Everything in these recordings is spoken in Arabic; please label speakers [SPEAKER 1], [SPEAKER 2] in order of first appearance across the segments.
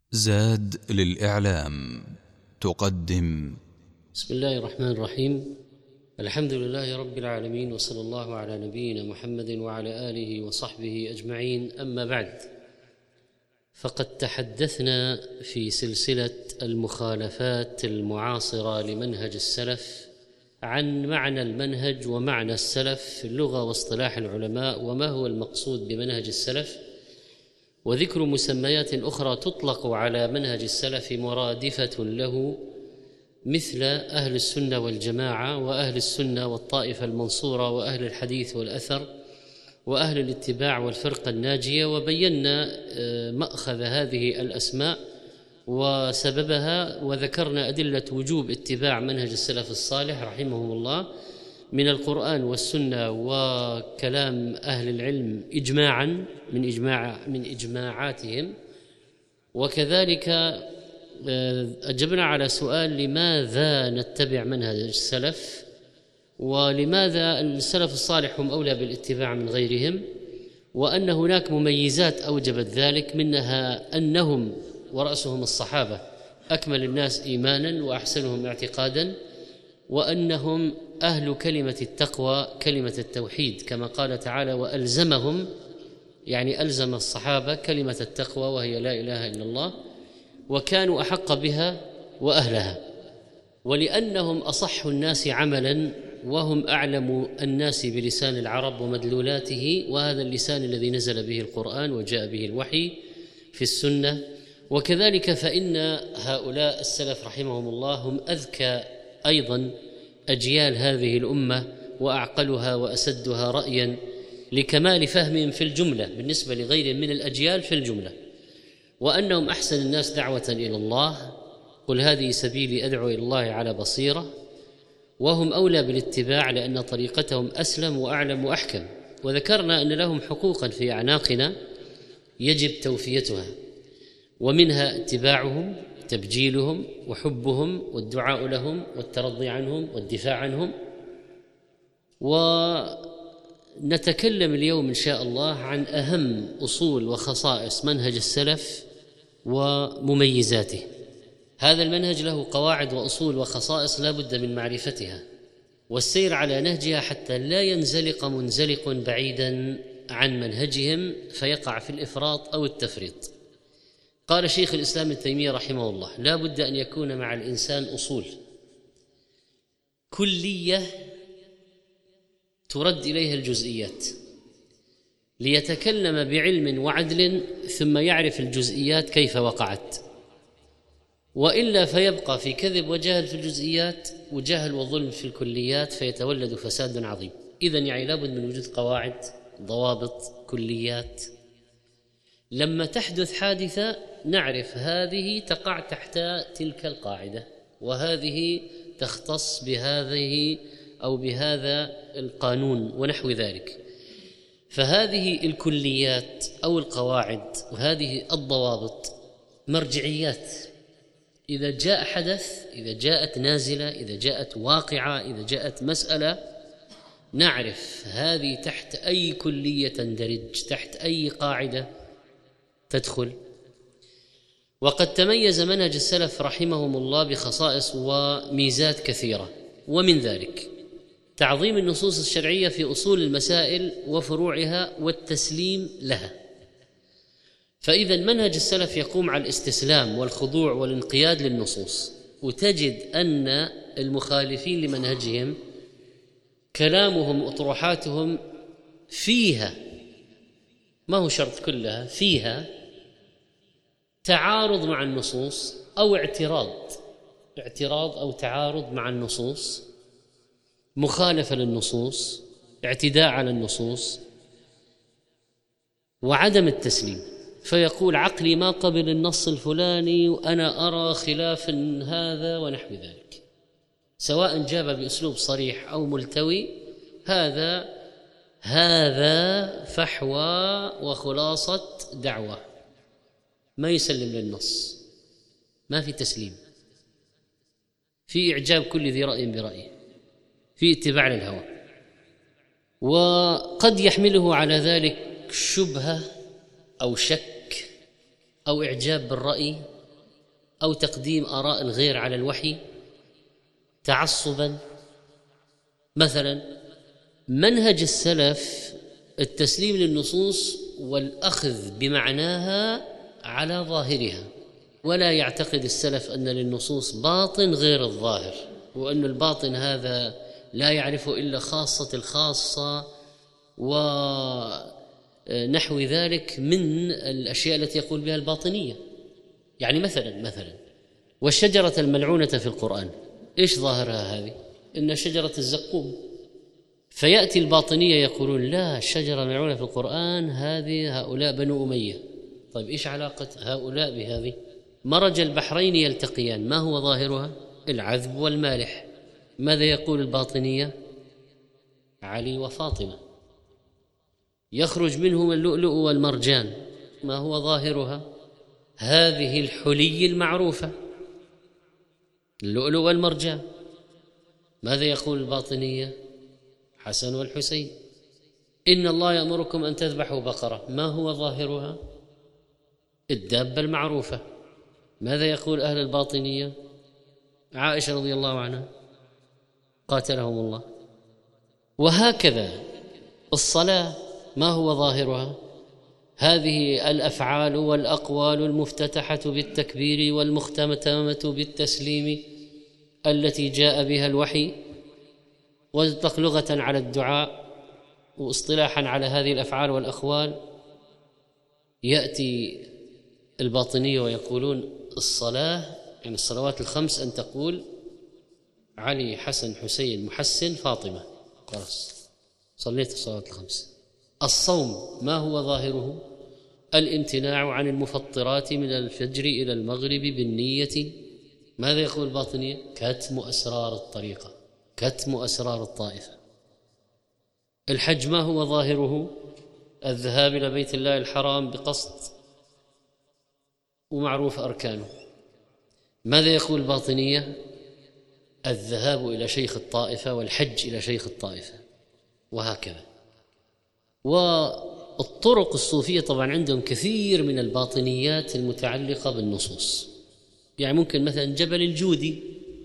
[SPEAKER 1] زاد للإعلام تقدم.
[SPEAKER 2] بسم الله الرحمن الرحيم. الحمد لله رب العالمين، وصلى الله على نبينا محمد وعلى آله وصحبه أجمعين. أما بعد، فقد تحدثنا في سلسلة المخالفات المعاصرة لمنهج السلف عن معنى المنهج ومعنى السلف في اللغة واصطلاح العلماء، وما هو المقصود بمنهج السلف، وذكر مسميات أخرى تطلق على منهج السلف مرادفة له، مثل أهل السنة والجماعة، وأهل السنة والطائفة المنصورة، وأهل الحديث والأثر، وأهل الاتباع والفرقة الناجية. وبينا مأخذ هذه الأسماء وسببها، وذكرنا أدلة وجوب اتباع منهج السلف الصالح رحمهم الله من القرآن والسنة وكلام أهل العلم إجماعا من إجماعاتهم. وكذلك أجبنا على سؤال: لماذا نتبع منهج السلف، ولماذا السلف الصالح هم أولى بالاتباع من غيرهم، وأن هناك مميزات أوجبت ذلك، منها أنهم ورأسهم الصحابة أكمل الناس إيمانا وأحسنهم اعتقادا، وأنهم أهل كلمة التقوى كلمة التوحيد، كما قال تعالى: وألزمهم، يعني ألزم الصحابة كلمة التقوى وهي لا إله إلا الله، وكانوا أحق بها وأهلها. ولأنهم أصح الناس عملا، وهم أعلم الناس بلسان العرب ومدلولاته، وهذا اللسان الذي نزل به القرآن وجاء به الوحي في السنة. وكذلك فإن هؤلاء السلف رحمهم الله هم أذكى أيضا أجيال هذه الأمة، وأعقلها وأسدها رأيا، لكمال فهمهم في الجملة بالنسبة لغير من الأجيال في الجملة، وأنهم أحسن الناس دعوة إلى الله، قل هذه سبيلي أدعو إلى الله على بصيرة، وهم أولى بالاتباع لأن طريقتهم أسلم وأعلم وأحكم. وذكرنا أن لهم حقوقا في أعناقنا يجب توفيتها، ومنها اتباعهم، تبجيلهم وحبهم والدعاء لهم والترضي عنهم والدفاع عنهم. ونتكلم اليوم إن شاء الله عن أهم أصول وخصائص منهج السلف ومميزاته. هذا المنهج له قواعد وأصول وخصائص لا بد من معرفتها والسير على نهجها، حتى لا ينزلق منزلق بعيدا عن منهجهم فيقع في الإفراط أو التفريط. قال شيخ الإسلام ابن تيمية رحمه الله: لا بد أن يكون مع الإنسان أصول كلية ترد إليها الجزئيات، ليتكلم بعلم وعدل ثم يعرف الجزئيات كيف وقعت، وإلا فيبقى في كذب وجهل في الجزئيات وجهل وظلم في الكليات، فيتولد فساد عظيم. إذن يعني لابد من وجود قواعد، ضوابط، كليات. لما تحدث حادثة نعرف هذه تقع تحت تلك القاعدة، وهذه تختص بهذه أو بهذا القانون ونحو ذلك. فهذه الكليات أو القواعد وهذه الضوابط مرجعيات. إذا جاء حدث، إذا جاءت نازلة، إذا جاءت واقعة، إذا جاءت مسألة، نعرف هذه تحت أي كلية تندرج، تحت أي قاعدة تدخل. وقد تميز منهج السلف رحمهم الله بخصائص وميزات كثيرة، ومن ذلك تعظيم النصوص الشرعية في أصول المسائل وفروعها والتسليم لها. فإذا منهج السلف يقوم على الاستسلام والخضوع والانقياد للنصوص، وتجد أن المخالفين لمنهجهم كلامهم وأطروحاتهم فيها، ما هو شرط كلها، فيها تعارض مع النصوص أو اعتراض أو تعارض مع النصوص، مخالفة للنصوص، اعتداء على النصوص، وعدم التسليم. فيقول عقلي ما قبل النص الفلاني وأنا أرى خلاف هذا ونحو ذلك، سواء جاب بأسلوب صريح أو ملتوي. هذا فحوى وخلاصة دعوة، ما يسلم للنص، ما في تسليم، في إعجاب كل ذي رأي برأيه، في اتباع للهوى. وقد يحمله على ذلك شبهة أو شك أو إعجاب بالرأي أو تقديم آراء الغير على الوحي تعصبا. مثلا منهج السلف التسليم للنصوص والأخذ بمعناها على ظاهرها، ولا يعتقد السلف أن للنصوص باطن غير الظاهر، وأن الباطن هذا لا يعرفه إلا خاصة الخاصة ونحو ذلك من الأشياء التي يقول بها الباطنية. يعني مثلا والشجرة الملعونة في القرآن إيش ظاهرها هذه؟ إن شجرة الزقوم. فيأتي الباطنية يقولون لا، الشجرة الملعونة في القرآن هذه هؤلاء بنو أمية. طيب إيش علاقة هؤلاء بهذه؟ مرج البحرين يلتقيان، ما هو ظاهرها؟ العذب والمالح. ماذا يقول الباطنية؟ علي وفاطمة. يخرج منهما اللؤلؤ والمرجان، ما هو ظاهرها؟ هذه الحلي المعروفة، اللؤلؤ والمرجان. ماذا يقول الباطنية؟ حسن والحسين. إن الله يأمركم أن تذبحوا بقرة، ما هو ظاهرها؟ الدابة المعروفة. ماذا يقول أهل الباطنية؟ عائشة رضي الله عنها قاتلهم الله. وهكذا الصلاة ما هو ظاهرها؟ هذه الأفعال والأقوال المفتتحة بالتكبير والمختتمة بالتسليم التي جاء بها الوحي، وتطلق لغة على الدعاء واصطلاحا على هذه الأفعال والأقوال. يأتي الباطنية ويقولون الصلاة يعني الصلوات الخمس أن تقول علي حسن حسين محسن فاطمة، خلاص صليت الصلوات الخمس. الصوم ما هو ظاهره؟ الامتناع عن المفطرات من الفجر إلى المغرب بالنية. ماذا يقول الباطنية؟ كتم أسرار الطريقة، كتم أسرار الطائفة. الحج ما هو ظاهره؟ الذهاب إلى بيت الله الحرام بقصد ومعروف أركانه. ماذا يقول الباطنية؟ الذهاب إلى شيخ الطائفة والحج إلى شيخ الطائفة، وهكذا. والطرق الصوفية طبعا عندهم كثير من الباطنيات المتعلقة بالنصوص. يعني ممكن مثلا جبل الجودي،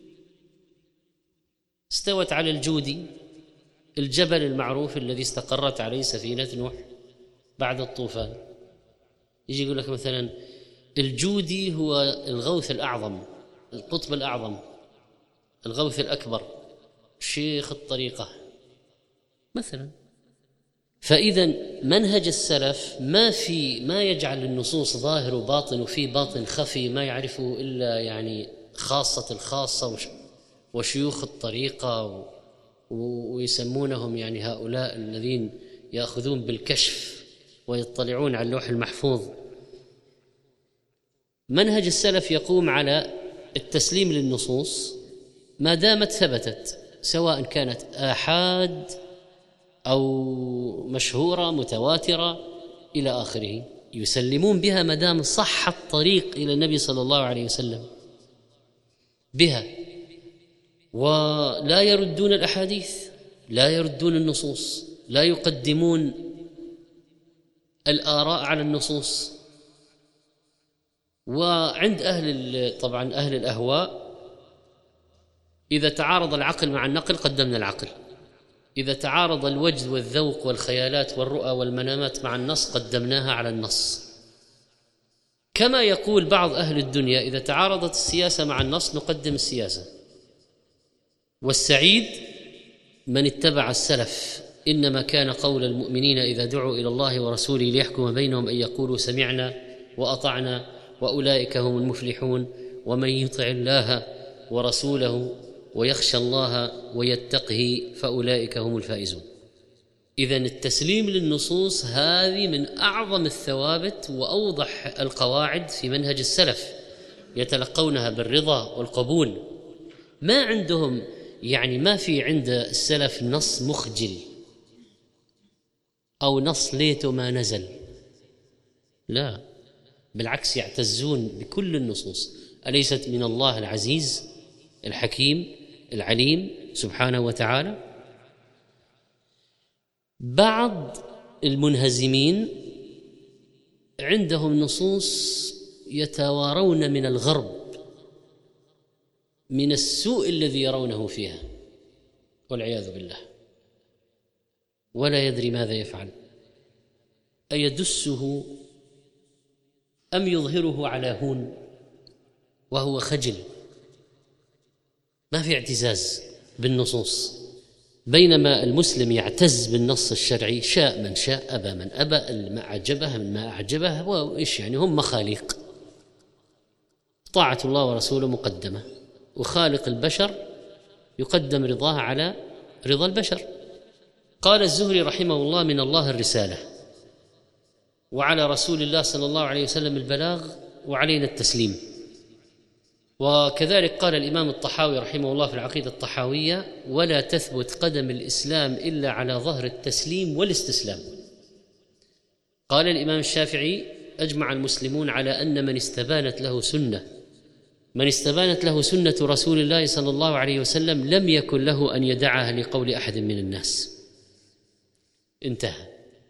[SPEAKER 2] استوت على الجودي، الجبل المعروف الذي استقرت عليه سفينة نوح بعد الطوفان. يجي يقول لك مثلا الجودي هو الغوث الأعظم، القطب الأعظم، الغوث الأكبر، شيخ الطريقة مثلا. فإذا منهج السلف ما يجعل النصوص ظاهر وباطن، وفي باطن خفي ما يعرفه إلا يعني خاصة الخاصة وشيوخ الطريقة، ويسمونهم يعني هؤلاء الذين يأخذون بالكشف ويطلعون على اللوح المحفوظ. منهج السلف يقوم على التسليم للنصوص ما دامت ثبتت، سواء كانت آحاد أو مشهورة متواترة إلى آخره، يسلمون بها ما دام صح الطريق إلى النبي صلى الله عليه وسلم بها، ولا يردون الأحاديث، لا يردون النصوص، لا يقدمون الآراء على النصوص. وعند طبعا أهل الأهواء إذا تعارض العقل مع النقل قدمنا العقل، إذا تعارض الوجد والذوق والخيالات والرؤى والمنامات مع النص قدمناها على النص. كما يقول بعض أهل الدنيا إذا تعارضت السياسة مع النص نقدم السياسة. والسعيد من اتبع السلف، إنما كان قول المؤمنين إذا دعوا إلى الله ورسوله ليحكم بينهم أن يقولوا سمعنا وأطعنا وأولئك هم المفلحون، ومن يطع الله ورسوله ويخشى الله ويتقه فأولئك هم الفائزون. إذن التسليم للنصوص هذه من أعظم الثوابت وأوضح القواعد في منهج السلف، يتلقونها بالرضا والقبول. ما عندهم يعني ما في عند السلف نص مخجل أو نص ليته ما نزل، لا، بالعكس يعتزون بكل النصوص. أليست من الله العزيز الحكيم العليم سبحانه وتعالى؟ بعض المنهزمين عندهم نصوص يتوارون من الغرب من السوء الذي يرونه فيها والعياذ بالله، ولا يدري ماذا يفعل، أيدسه أم يظهره على هون وهو خجل، ما في اعتزاز بالنصوص. بينما المسلم يعتز بالنص الشرعي، شاء من شاء أبى من أبى، ما أعجبه من ما أعجبه، وإيش يعني، هم مخاليق، طاعة الله ورسوله مقدمة، وخالق البشر يقدم رضاه على رضا البشر. قال الزهري رحمه الله: من الله الرسالة، وعلى رسول الله صلى الله عليه وسلم البلاغ، وعلينا التسليم. وكذلك قال الإمام الطحاوي رحمه الله في العقيدة الطحاوية: ولا تثبت قدم الإسلام إلا على ظهر التسليم والاستسلام. قال الإمام الشافعي: أجمع المسلمون على أن من استبانت له سنة رسول الله صلى الله عليه وسلم لم يكن له أن يدعها لقول أحد من الناس. انتهى.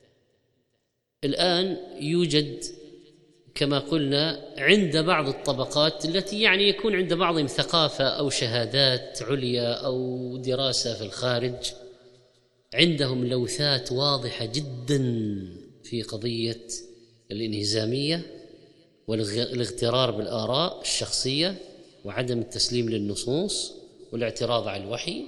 [SPEAKER 2] الآن يوجد كما قلنا عند بعض الطبقات التي يعني يكون عند بعضهم ثقافة أو شهادات عليا أو دراسة في الخارج، عندهم لوثات واضحة جدا في قضية الانهزامية والاغترار بالآراء الشخصية وعدم التسليم للنصوص والاعتراض على الوحي،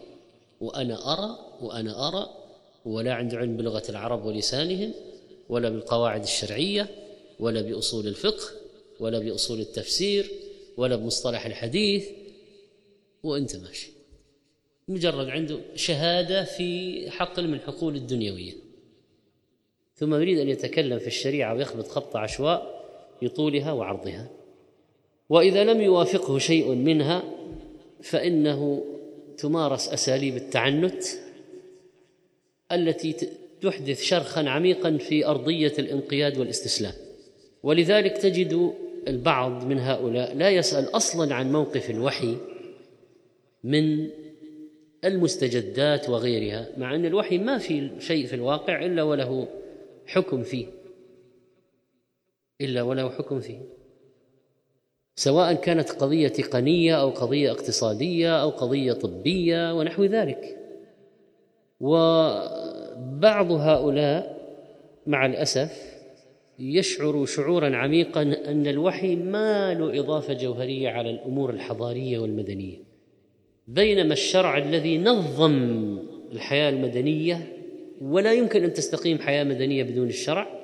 [SPEAKER 2] وأنا أرى، ولا عنده علم بلغة العرب ولسانهم، ولا بالقواعد الشرعية، ولا بأصول الفقه، ولا بأصول التفسير، ولا بمصطلح الحديث، وأنت ماشي مجرد عنده شهادة في حقل من حقول الدنيوية، ثم يريد أن يتكلم في الشريعة ويخبط خبط عشواء يطولها وعرضها. وإذا لم يوافقه شيء منها فإنه تمارس أساليب التعنت التي تحدث شرخا عميقا في أرضية الانقياد والاستسلام. ولذلك تجد البعض من هؤلاء لا يسأل أصلا عن موقف الوحي من المستجدات وغيرها، مع أن الوحي ما في شيء في الواقع إلا وله حكم فيه، سواء كانت قضية تقنية أو قضية اقتصادية أو قضية طبية ونحو ذلك. وبعض هؤلاء مع الأسف يشعر شعورا عميقا أن الوحي ما له إضافة جوهرية على الأمور الحضارية والمدنية، بينما الشرع الذي نظم الحياة المدنية، ولا يمكن أن تستقيم حياة مدنية بدون الشرع،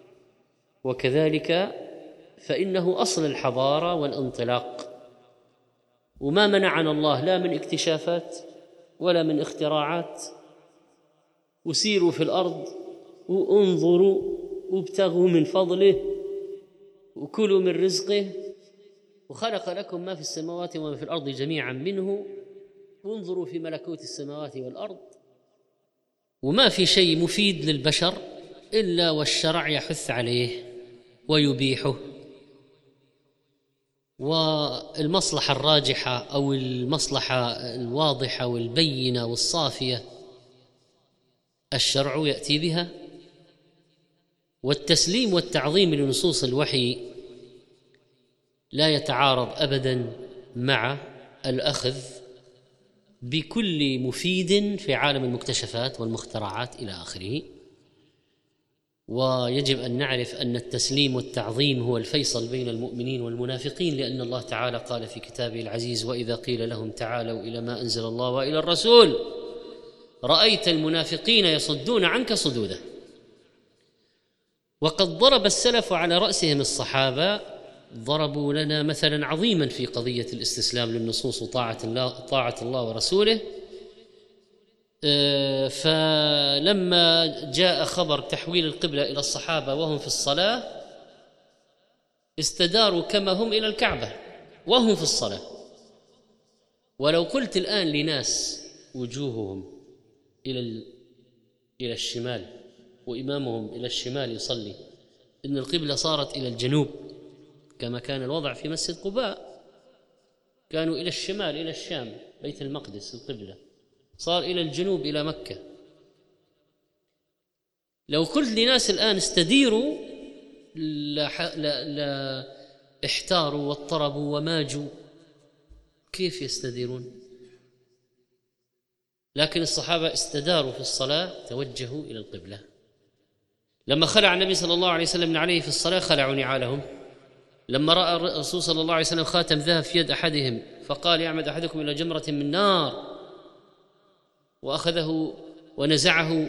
[SPEAKER 2] وكذلك فإنه أصل الحضارة والانطلاق. وما منعنا الله لا من اكتشافات ولا من اختراعات، وسيروا في الأرض وانظروا وابتغوا من فضله وكلوا من رزقه، وخلق لكم ما في السماوات وما في الأرض جميعا منه، وانظروا في ملكوت السماوات والأرض. وما في شيء مفيد للبشر إلا والشرع يحث عليه ويبيحه. والمصلحة الراجحة أو المصلحة الواضحة والبينة والصافية الشرع يأتي بها. والتسليم والتعظيم لنصوص الوحي لا يتعارض أبدا مع الأخذ بكل مفيد في عالم المكتشفات والمخترعات إلى آخره. ويجب أن نعرف أن التسليم والتعظيم هو الفيصل بين المؤمنين والمنافقين، لأن الله تعالى قال في كتابه العزيز: وإذا قيل لهم تعالوا إلى ما أنزل الله وإلى الرسول رأيت المنافقين يصدون عنك صدودا. وقد ضرب السلف على رأسهم الصحابة، ضربوا لنا مثلا عظيما في قضية الاستسلام للنصوص وطاعة الله ورسوله. فلما جاء خبر تحويل القبلة إلى الصحابة وهم في الصلاة استداروا كما هم إلى الكعبة وهم في الصلاة. ولو قلت الآن لناس وجوههم إلى الشمال وإمامهم إلى الشمال يصلي إن القبلة صارت إلى الجنوب كما كان الوضع في مسجد قباء، كانوا إلى الشمال إلى الشام بيت المقدس القبلة، صار إلى الجنوب إلى مكة. لو قلت لناس الآن استديروا لا احتاروا واضطربوا وماجوا، كيف يستديرون؟ لكن الصحابة استداروا في الصلاة، توجهوا إلى القبلة. لما خلع النبي صلى الله عليه وسلم من عليه في الصلاة خلعوا نعالهم. لما رأى الرسول صلى الله عليه وسلم خاتم ذهب في يد أحدهم فقال يعمد أحدكم إلى جمرة من نار، وأخذه ونزعه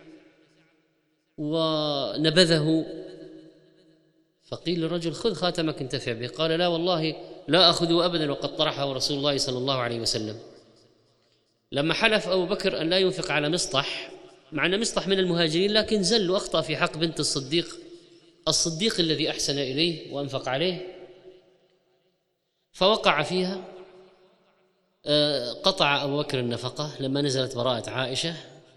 [SPEAKER 2] ونبذه، فقيل للرجل خذ خاتمك انتفع به، قال لا والله لا أخذه أبدا وقد طرحه رسول الله صلى الله عليه وسلم. لما حلف أبو بكر أن لا ينفق على مصطح، مع أن مصطح من المهاجرين لكن زل وأخطأ في حق بنت الصديق الذي أحسن إليه وأنفق عليه، فوقع فيها، قطع أبو بكر النفقة لما نزلت براءة عائشة.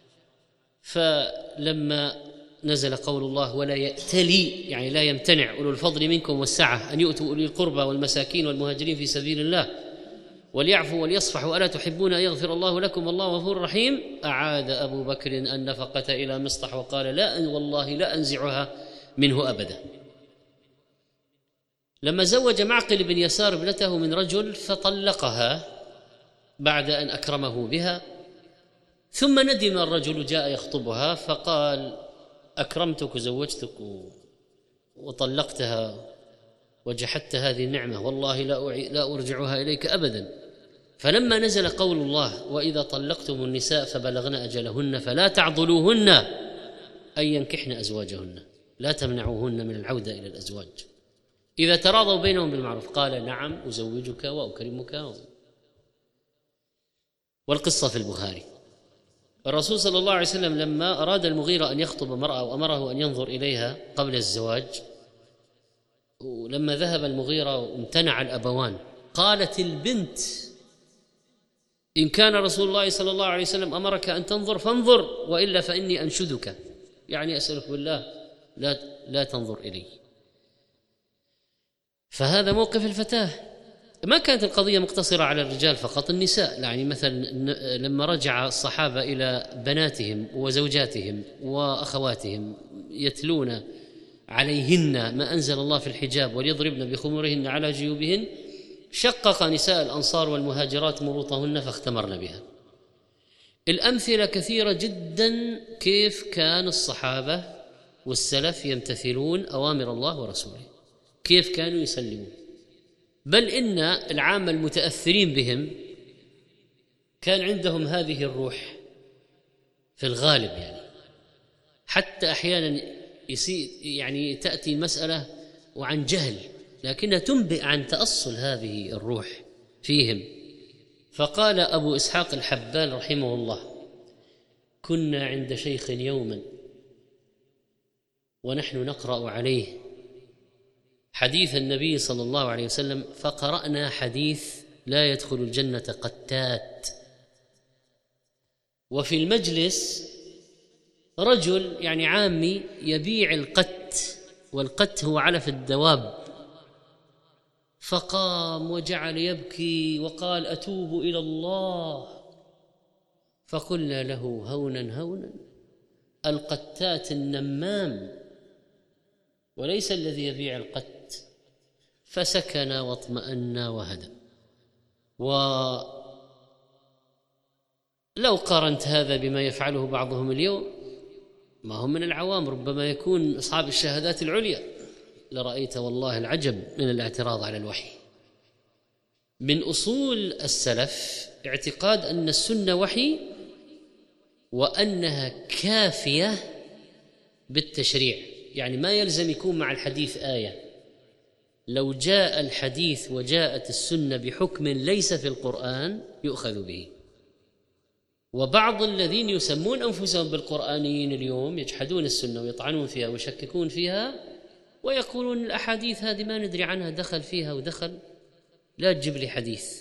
[SPEAKER 2] فلما نزل قول الله ولا يأتلي، يعني لا يمتنع أولو الفضل منكم والسعة أن يؤتوا أولي القربى والمساكين والمهاجرين في سبيل الله وليعفوا وليصفحوا ألا تحبون أن يغفر الله لكم والله غفور رحيم، أعاد أبو بكر النفقة إلى مصطح وقال لا والله لا أنزعها منه أبدا. لما زوج معقل بن يسار ابنته من رجل فطلقها بعد أن أكرمه بها، ثم ندم الرجل جاء يخطبها فقال أكرمتك وزوجتك وطلقتها وجحدت هذه النعمة، والله لا أرجعها إليك أبدا. فلما نزل قول الله وإذا طلقتم النساء فبلغن أجلهن فلا تعضلوهن أن ينكحن أزواجهن، لا تمنعوهن من العودة إلى الأزواج إذا تراضوا بينهم بالمعروف، قال نعم أزوجك وأكرمك. والقصة في البخاري. الرسول صلى الله عليه وسلم لما أراد المغيرة أن يخطب امرأة وأمره أن ينظر إليها قبل الزواج، ولما ذهب المغيرة وامتنع الأبوان، قالت البنت إن كان رسول الله صلى الله عليه وسلم أمرك أن تنظر فانظر، وإلا فإني أنشدك، يعني أسألك بالله لا تنظر إلي. فهذا موقف الفتاة. ما كانت القضية مقتصرة على الرجال فقط، النساء، يعني مثلا لما رجع الصحابة إلى بناتهم وزوجاتهم وأخواتهم يتلون عليهن ما أنزل الله في الحجاب وليضربن بخمورهن على جيوبهن، شقق نساء الأنصار والمهاجرات مروطهن فاختمرن بها. الأمثلة كثيرة جدا كيف كان الصحابة والسلف يمتثلون أوامر الله ورسوله، كيف كانوا يسلمون. بل إن العامة المتأثرين بهم كان عندهم هذه الروح في الغالب، يعني حتى أحيانا يعني تأتي مسألة وعن جهل لكنها تنبئ عن تأصل هذه الروح فيهم. فقال أبو إسحاق الحبال رحمه الله كنا عند شيخ يوما ونحن نقرأ عليه حديث النبي صلى الله عليه وسلم، فقرأنا حديث لا يدخل الجنة قتات. وفي المجلس رجل يعني عامي يبيع القت، والقت هو علف الدواب، فقام وجعل يبكي وقال أتوب إلى الله. فقلنا له هونا هونا، القتات النمام وليس الذي يبيع القت. فسكن واطمأن وهدى. ولو قارنت هذا بما يفعله بعضهم اليوم، ما هم من العوام، ربما يكون أصحاب الشهادات العليا، لرأيت والله العجب من الاعتراض على الوحي. من أصول السلف اعتقاد أن السنة وحي وأنها كافية بالتشريع، يعني ما يلزم يكون مع الحديث آية. لو جاء الحديث وجاءت السنة بحكم ليس في القرآن يؤخذ به. وبعض الذين يسمون أنفسهم بالقرآنيين اليوم يجحدون السنة ويطعنون فيها ويشككون فيها ويقولون الأحاديث هذه ما ندري عنها، دخل فيها ودخل، لا تجيب لي حديث.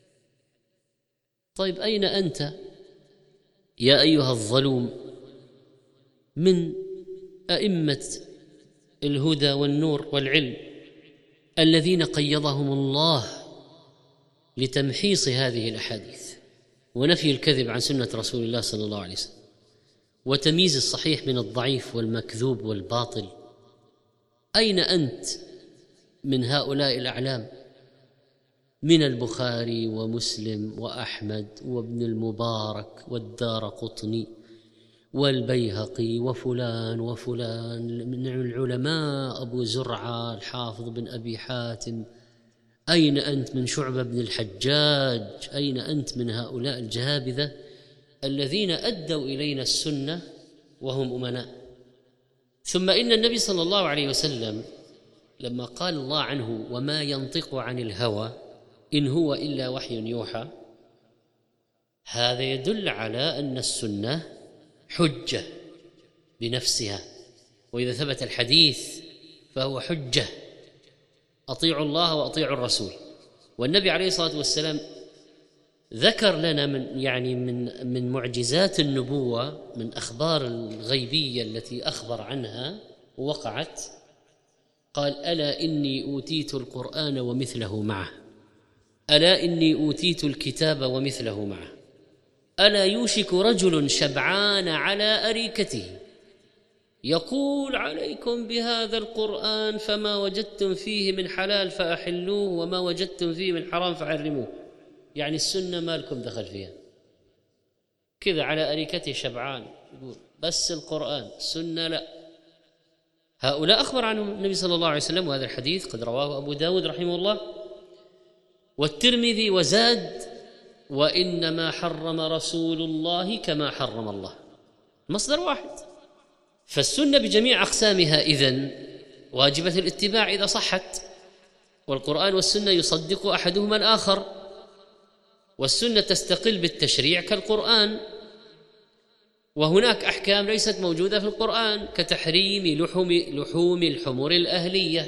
[SPEAKER 2] طيب أين أنت يا أيها الظلوم من أئمة الهدى والنور والعلم الذين قيضهم الله لتمحيص هذه الأحاديث ونفي الكذب عن سنة رسول الله صلى الله عليه وسلم وتمييز الصحيح من الضعيف والمكذوب والباطل؟ أين أنت من هؤلاء الأعلام؟ من البخاري ومسلم وأحمد وابن المبارك والدارقطني والبيهقي وفلان وفلان من العلماء، أبو زرعة الحافظ بن أبي حاتم. أين أنت من شعبة بن الحجاج؟ أين أنت من هؤلاء الجهابذة الذين أدوا إلينا السنة وهم أمناء؟ ثم إن النبي صلى الله عليه وسلم لما قال الله عنه وما ينطق عن الهوى إن هو إلا وحي يوحى، هذا يدل على أن السنة حجة بنفسها، وإذا ثبت الحديث فهو حجة. أطيعوا الله وأطيعوا الرسول. والنبي عليه الصلاة والسلام ذكر لنا من معجزات النبوة، من أخبار الغيبية التي أخبر عنها ووقعت، قال ألا إني أوتيت القرآن ومثله معه، ألا إني أوتيت الكتاب ومثله معه، ألا يوشك رجل شبعان على أريكته يقول عليكم بهذا القرآن فما وجدتم فيه من حلال فأحلوه وما وجدتم فيه من حرام فحرموه. يعني السنة ما لكم دخل فيها، كذا على أريكته شبعان يقول بس القرآن، السنة لا. هؤلاء أخبر عنهم النبي صلى الله عليه وسلم، وهذا الحديث قد رواه أبو داود رحمه الله والترمذي، وزاد وإنما حرم رسول الله كما حرم الله، مصدر واحد. فالسنة بجميع أقسامها إذن واجبة الاتباع إذا صحت، والقرآن والسنة يصدق أحدهما الآخر، والسنة تستقل بالتشريع كالقرآن، وهناك أحكام ليست موجودة في القرآن كتحريم لحوم الحمر الأهلية،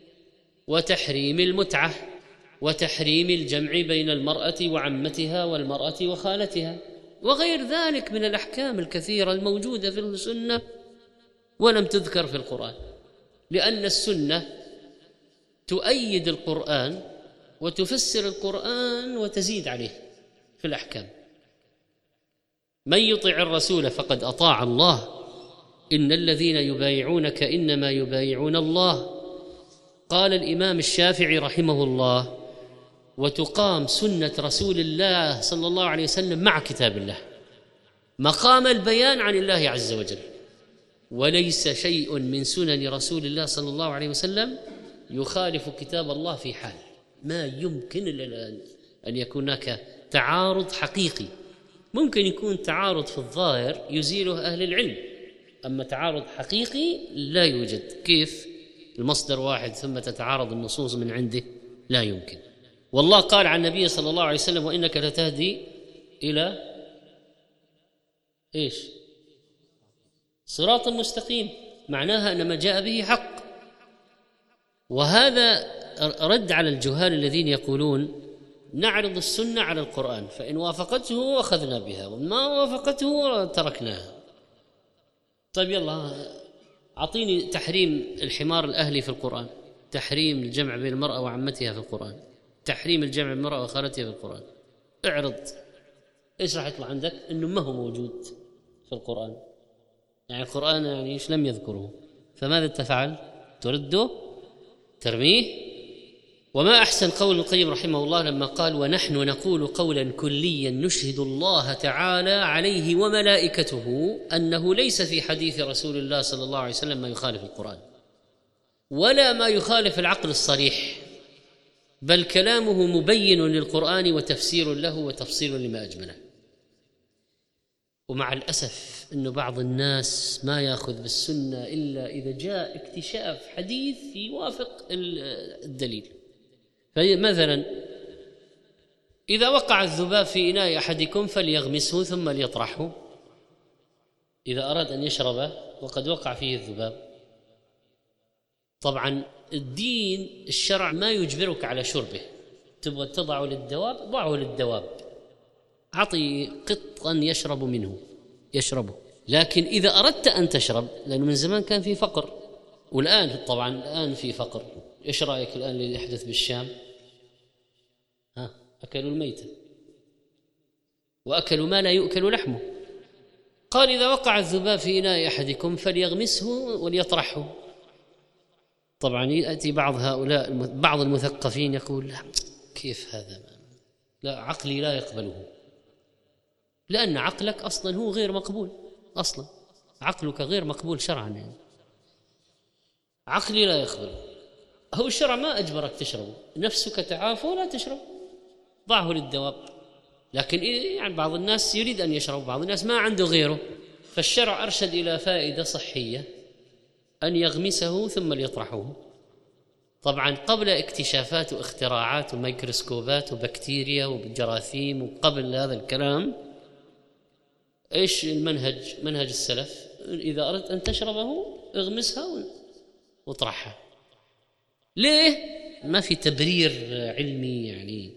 [SPEAKER 2] وتحريم المتعة، وتحريم الجمع بين المرأة وعمتها والمرأة وخالتها، وغير ذلك من الأحكام الكثيرة الموجودة في السنة ولم تذكر في القرآن، لأن السنة تؤيد القرآن وتفسر القرآن وتزيد عليه في الأحكام. من يطع الرسول فقد أطاع الله، إن الذين يبايعونك إنما يبايعون الله. قال الإمام الشافعي رحمه الله وتقام سنة رسول الله صلى الله عليه وسلم مع كتاب الله مقام البيان عن الله عز وجل، وليس شيء من سنن رسول الله صلى الله عليه وسلم يخالف كتاب الله في حال. ما يمكن أن يكون هناك تعارض حقيقي. ممكن يكون تعارض في الظاهر يزيله أهل العلم، أما تعارض حقيقي لا يوجد. كيف المصدر واحد ثم تتعارض النصوص من عنده؟ لا يمكن. والله قال عن النبي صلى الله عليه وسلم وإنك لتهدي إلى إيش؟ صراط مستقيم، معناها أن ما جاء به حق. وهذا رد على الجهال الذين يقولون نعرض السنة على القرآن، فإن وافقته أخذنا بها وما وافقته تركناها. طيب يلا أعطيني تحريم الحمار الأهلي في القرآن، تحريم الجمع بين المرأة وعمتها في القرآن، تحريم الجمع بين المرأة وخالتها في القرآن. اعرض إيش راح يطلع عندك؟ إنه ما هو موجود في القرآن، يعني القرآن يعني إيش لم يذكره، فماذا تفعل؟ ترده؟ ترميه؟ وما أحسن قول ابن القيم رحمه الله لما قال ونحن نقول قولا كليا نشهد الله تعالى عليه وملائكته أنه ليس في حديث رسول الله صلى الله عليه وسلم ما يخالف القرآن ولا ما يخالف العقل الصريح، بل كلامه مبين للقرآن وتفسير له وتفصيل لما أجمله. ومع الأسف أن بعض الناس ما يأخذ بالسنة إلا إذا جاء اكتشاف حديث يوافق الدليل. فمثلا إذا وقع الذباب في إناء أحدكم فليغمسه ثم ليطرحه، إذا أراد أن يشربه وقد وقع فيه الذباب. طبعا الدين الشرع ما يجبرك على شربه، تبغى تضعه للدواب ضعه للدواب، أعطي قطا يشرب منه يشربه. لكن إذا أردت أن تشرب، لأنه من زمان كان في فقر والآن طبعا الآن في فقر، إيش رأيك الآن اللي يحدث بالشام؟ أكلوا الميتة وأكلوا ما لا يؤكل لحمه. قال إذا وقع الذباب في إناء أحدكم فليغمسه وليطرحه. طبعا يأتي بعض هؤلاء بعض المثقفين يقول لا، كيف هذا؟ لا، عقلي لا يقبله، لأن عقلك أصلا هو غير مقبول، أصلا عقلك غير مقبول شرعا، يعني عقلي لا يقبله. هو الشرع ما أجبرك تشربه، نفسك تعافى لا تشرب، ضعه للدواب. لكن يعني بعض الناس يريد أن يشرب، بعض الناس ما عنده غيره، فالشرع أرشد إلى فائدة صحية أن يغمسه ثم ليطرحه. طبعا قبل اكتشافات واختراعات وميكروسكوبات وبكتيريا وجراثيم، وقبل هذا الكلام إيش المنهج؟ منهج السلف: إذا أردت أن تشربه اغمسها واطرحها. ليه؟ ما في تبرير علمي، يعني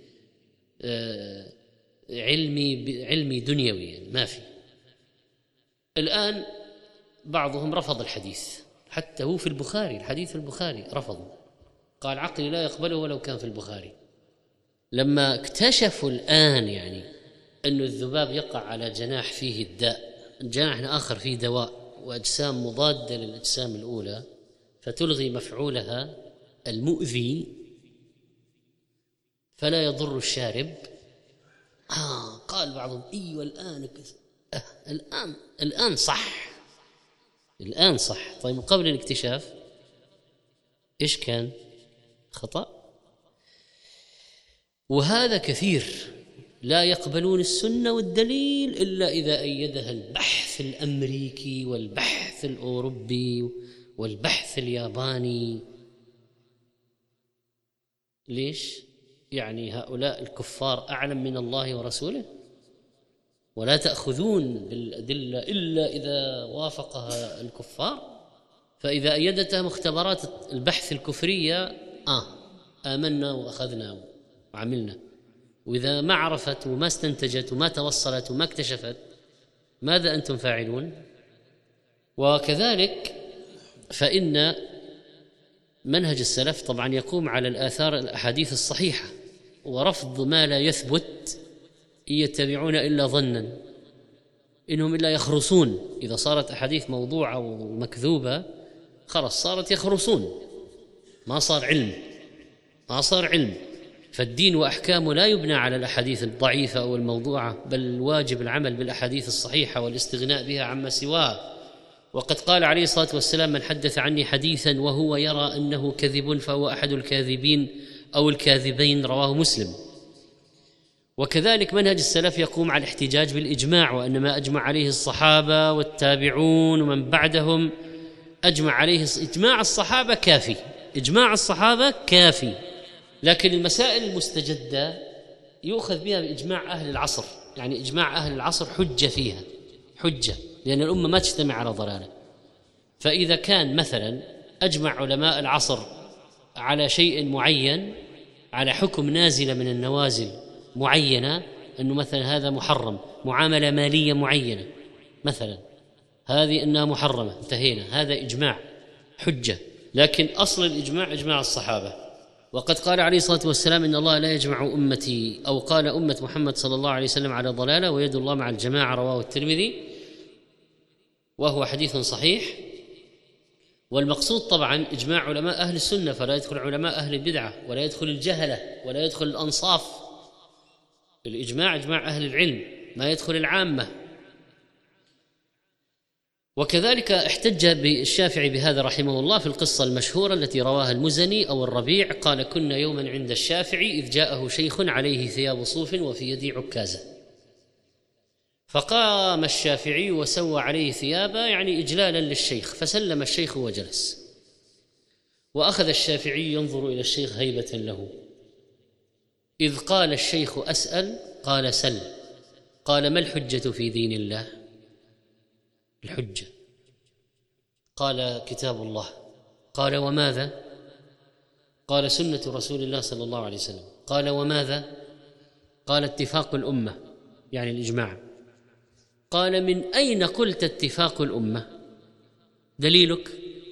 [SPEAKER 2] علمي دنيوي، يعني ما في. الآن بعضهم رفض الحديث، حتى هو في البخاري، الحديث في البخاري رفضه، قال عقلي لا يقبله ولو كان في البخاري. لما اكتشفوا الآن يعني أن الذباب يقع على جناح فيه الداء، الجناح الآخر فيه دواء وأجسام مضادة للأجسام الأولى فتلغي مفعولها المؤذي فلا يضر الشارب، قال بعضهم ايوه الآن صح، الآن صح. طيب قبل الاكتشاف ايش كان؟ خطأ. وهذا كثير، لا يقبلون السنة والدليل إلا إذا أيدها البحث الأمريكي والبحث الأوروبي والبحث الياباني. ليش؟ يعني هؤلاء الكفار أعلم من الله ورسوله؟ ولا تأخذون بالأدلة إلا إذا وافقها الكفار، فإذا أيدتها مختبرات البحث الكفرية آمنا وأخذنا وعملنا، وإذا ما عرفت وما استنتجت وما توصلت وما اكتشفت ماذا أنتم فاعلون؟ وكذلك فإن منهج السلف طبعا يقوم على الآثار الأحاديث الصحيحة، ورفض ما لا يثبت. يتبعون إلا ظنا إنهم إلا يخرصون. إذا صارت أحاديث موضوعة ومكذوبة خلاص صارت يخرصون، ما صار علم. فالدين وأحكامه لا يبنى على الأحاديث الضعيفة أو الموضوعة، بل واجب العمل بالأحاديث الصحيحة والاستغناء بها عما سواها. وقد قال عليه الصلاة والسلام: من حدث عني حديثا وهو يرى أنه كذب فهو أحد الكاذبين أو الكاذبين، رواه مسلم. وكذلك منهج السلف يقوم على الاحتجاج بالإجماع، وأن ما أجمع عليه الصحابة والتابعون ومن بعدهم أجمع عليه. إجماع الصحابة كافي، إجماع الصحابة كافي، لكن المسائل المستجدة يؤخذ بها بإجماع أهل العصر. يعني إجماع أهل العصر حجة فيها، حجة، لأن الأمة ما تجتمع على ضلالة. فإذا كان مثلا أجمع علماء العصر على شيء معين، على حكم نازلة من النوازل معينة، أنه مثلا هذا محرم، معاملة مالية معينة مثلا هذه أنها محرمة، انتهينا، هذا إجماع حجة. لكن أصل الإجماع إجماع الصحابة. وقد قال عليه الصلاة والسلام: إن الله لا يجمع أمتي، أو قال أمة محمد صلى الله عليه وسلم، على ضلالة ويد الله مع الجماعة، رواه الترمذي، وهو حديث صحيح. والمقصود طبعا إجماع علماء أهل السنة، فلا يدخل علماء أهل البدعة، ولا يدخل الجهلة، ولا يدخل الأنصاف. الإجماع إجماع أهل العلم، ما يدخل العامة. وكذلك احتج بالشافعي بهذا رحمه الله في القصة المشهورة التي رواها المزني أو الربيع، قال: كنا يوما عند الشافعي إذ جاءه شيخ عليه ثياب صوف وفي يده عكازة، فقام الشافعي وسوى عليه ثيابه، يعني إجلالا للشيخ، فسلم الشيخ وجلس، وأخذ الشافعي ينظر إلى الشيخ هيبة له، إذ قال الشيخ: أسأل؟ قال: سل. قال: ما الحجة في دين الله؟ الحجة. قال: كتاب الله. قال: وماذا؟ قال: سنة رسول الله صلى الله عليه وسلم. قال: وماذا؟ قال: اتفاق الأمة، يعني الإجماع. قال: من أين قلت اتفاق الأمة؟ دليلك؟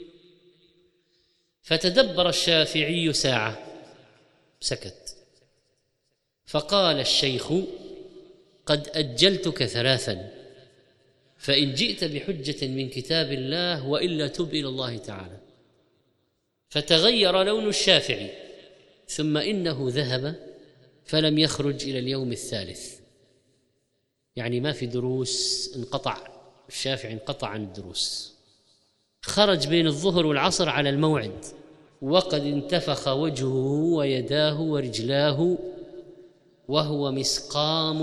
[SPEAKER 2] فتدبر الشافعي ساعة، سكت، فقال الشيخ: قد أجلتك ثلاثا، فإن جئت بحجة من كتاب الله وإلا تب إلى الله تعالى. فتغير لون الشافعي، ثم إنه ذهب فلم يخرج إلى اليوم الثالث، يعني ما في دروس، انقطع الشافعي، انقطع عن الدروس. خرج بين الظهر والعصر على الموعد وقد انتفخ وجهه ويداه ورجلاه وهو مسقام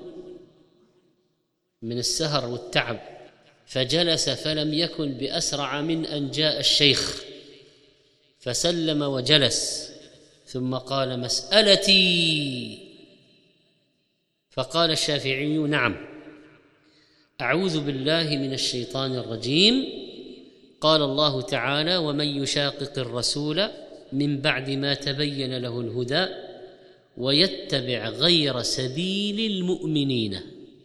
[SPEAKER 2] من السهر والتعب، فجلس فلم يكن بأسرع من أن جاء الشيخ فسلم وجلس، ثم قال: مسألتي. فقال الشافعي: نعم. أعوذ بالله من الشيطان الرجيم. قال الله تعالى: ومن يشاقق الرسول من بعد ما تبين له الهدى ويتبع غير سبيل المؤمنين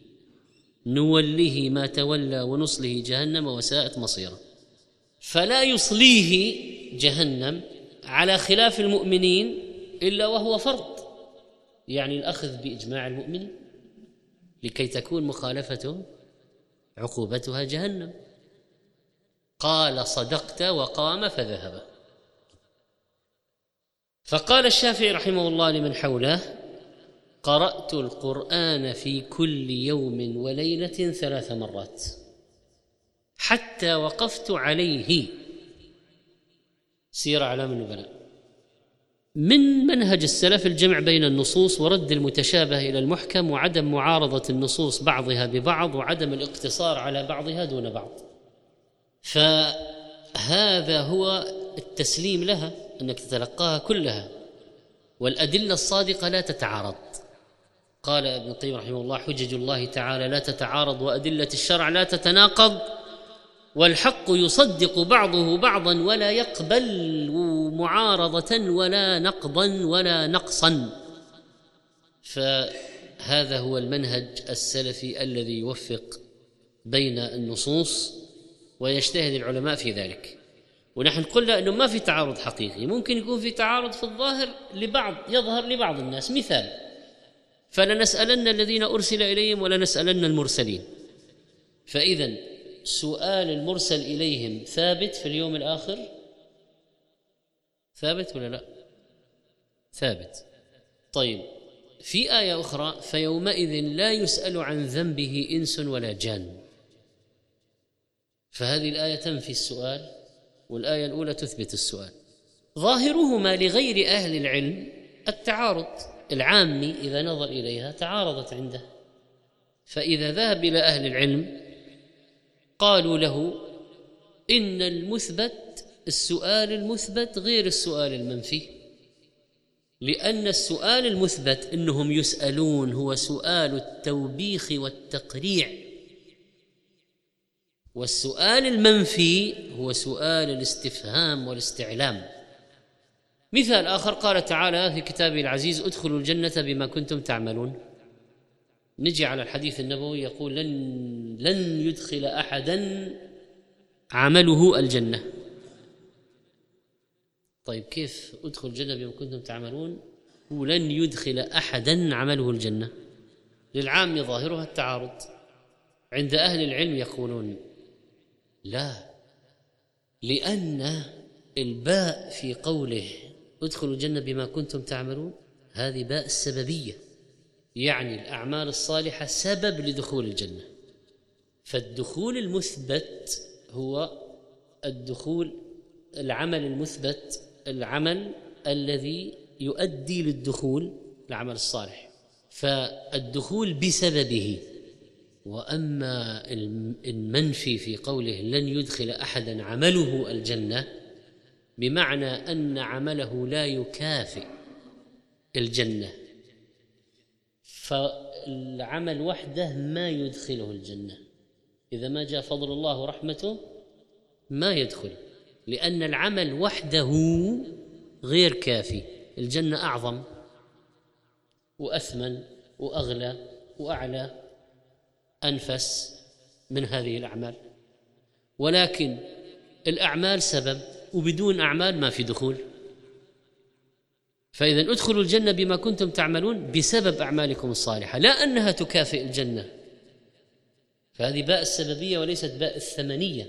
[SPEAKER 2] نوله ما تولى ونصله جهنم وساءت مصيرا. فلا يصليه جهنم على خلاف المؤمنين إلا وهو فرض، يعني الأخذ بإجماع المؤمنين لكي تكون مخالفته عقوبتها جهنم. قال: صدقت، وقام فذهب. فقال الشافعي رحمه الله لمن حوله: قرأت القرآن في كل يوم وليلة 3 مرات حتى وقفت عليه. سير أعلام النبلاء. من منهج السلف الجمع بين النصوص ورد المتشابه إلى المحكم وعدم معارضة النصوص بعضها ببعض وعدم الاقتصار على بعضها دون بعض. فهذا هو التسليم لها، أنك تتلقاها كلها، والأدلة الصادقة لا تتعارض. قال ابن القيم رحمه الله: حجج الله تعالى لا تتعارض وأدلة الشرع لا تتناقض، والحق يصدق بعضه بعضا ولا يقبل معارضة ولا نقضا ولا نقصا. فهذا هو المنهج السلفي الذي يوفق بين النصوص، ويجتهد العلماء في ذلك. ونحن قلنا أنه ما في تعارض حقيقي، ممكن يكون في تعارض في الظاهر لبعض، يظهر لبعض الناس. مثال: فلنسألن الذين أرسل إليهم ولنسألن المرسلين. فإذا سؤال المرسل إليهم ثابت في اليوم الآخر؟ ثابت ولا لا؟ ثابت. طيب، في آية أخرى: فيومئذ لا يسأل عن ذنبه إنس ولا جان. فهذه الآية تنفي السؤال، والآية الأولى تثبت السؤال. ظاهرهما لغير أهل العلم التعارض، العامي إذا نظر إليها تعارضت عنده. فإذا ذهب إلى أهل العلم قالوا له: إن المثبت، السؤال المثبت غير السؤال المنفي، لأن السؤال المثبت إنهم يسألون هو سؤال التوبيخ والتقريع، والسؤال المنفي هو سؤال الاستفهام والاستعلام. مثال آخر: قال تعالى في كتابه العزيز: ادخلوا الجنة بما كنتم تعملون. نجي على الحديث النبوي يقول: لن يدخل أحدا عمله الجنة. طيب، كيف ادخلوا الجنة بما كنتم تعملون ولن يدخل أحدا عمله الجنة؟ للعام ظاهرها التعارض. عند أهل العلم يقولون: لا، لأن الباء في قوله ادخلوا الجنة بما كنتم تعملون هذه باء السببية، يعني الأعمال الصالحة سبب لدخول الجنة. فالدخول المثبت هو الدخول، العمل المثبت، العمل الذي يؤدي للدخول، العمل الصالح، فالدخول بسببه. وأما المنفي في قوله لن يدخل أحدا عمله الجنة، بمعنى أن عمله لا يكافئ الجنة، فالعمل وحده ما يدخله الجنة. إذا ما جاء فضل الله ورحمته ما يدخل، لأن العمل وحده غير كافي. الجنة أعظم وأثمن وأغلى وأعلى، أنفس من هذه الأعمال، ولكن الأعمال سبب، وبدون أعمال ما في دخول. فإذا ادخلوا الجنة بما كنتم تعملون بسبب أعمالكم الصالحة، لا أنها تكافئ الجنة. فهذه باء السببية وليست باء الثمنية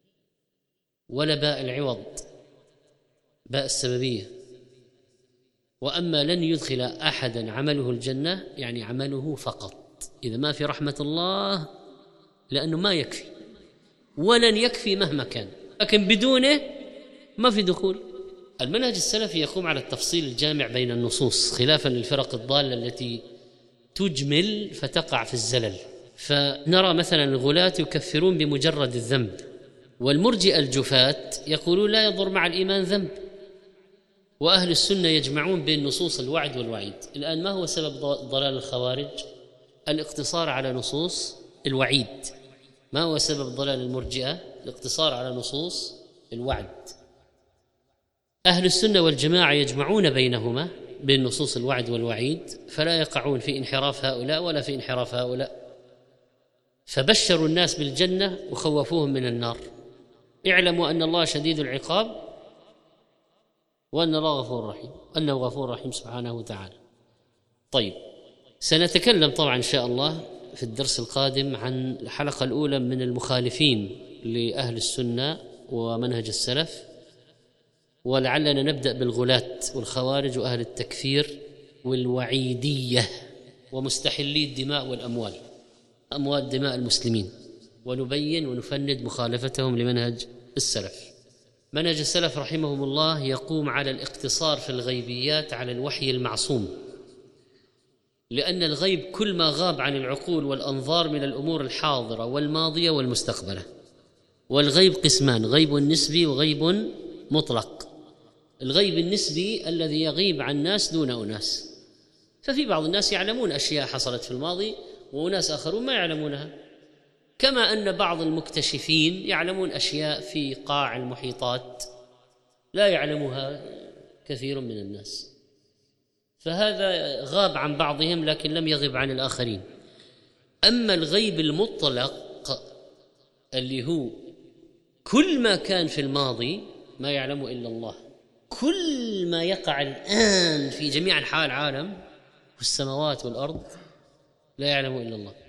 [SPEAKER 2] ولا باء العوض، باء السببية. وأما لن يدخل أحدا عمله الجنة يعني عمله فقط، إذا ما في رحمة الله، لأنه ما يكفي ولن يكفي مهما كان، لكن بدونه ما في دخول. المنهج السلفي يقوم على التفصيل الجامع بين النصوص، خلافا للفرق الضالة التي تجمل فتقع في الزلل. فنرى مثلا الغلاة يكفرون بمجرد الذنب، والمرجئة الجفاة يقولون لا يضر مع الإيمان ذنب، وأهل السنة يجمعون بين نصوص الوعد والوعيد. الآن ما هو سبب ضلال الخوارج؟ الاقتصار على نصوص الوعيد. ما هو سبب ضلال المرجئة؟ الاقتصار على نصوص الوعد. أهل السنة والجماعة يجمعون بينهما، بين نصوص الوعد والوعيد، فلا يقعون في انحراف هؤلاء ولا في انحراف هؤلاء. فبشروا الناس بالجنة وخوفوهم من النار. اعلموا أن الله شديد العقاب وأن الله غفور رحيم، أنه غفور رحيم سبحانه وتعالى. طيب، سنتكلم طبعا إن شاء الله في الدرس القادم عن الحلقة الأولى من المخالفين لأهل السنة ومنهج السلف، ولعلنا نبدأ بالغلاة والخوارج وأهل التكفير والوعيدية ومستحلي الدماء والأموال، أموال دماء المسلمين، ونبين ونفند مخالفتهم لمنهج السلف. منهج السلف رحمهم الله يقوم على الاقتصار في الغيبيات على الوحي المعصوم، لأن الغيب كل ما غاب عن العقول والأنظار من الأمور الحاضرة والماضية والمستقبلة. والغيب قسمان: غيب نسبي وغيب مطلق. الغيب النسبي الذي يغيب عن ناس دون أناس، ففي بعض الناس يعلمون أشياء حصلت في الماضي وناس آخرون ما يعلمونها، كما أن بعض المكتشفين يعلمون أشياء في قاع المحيطات لا يعلمها كثير من الناس، فهذا غاب عن بعضهم لكن لم يغب عن الآخرين. أما الغيب المطلق اللي هو كل ما كان في الماضي ما يعلمه إلا الله، كل ما يقع الآن في جميع أنحاء العالم والسماوات والأرض لا يعلمه إلا الله،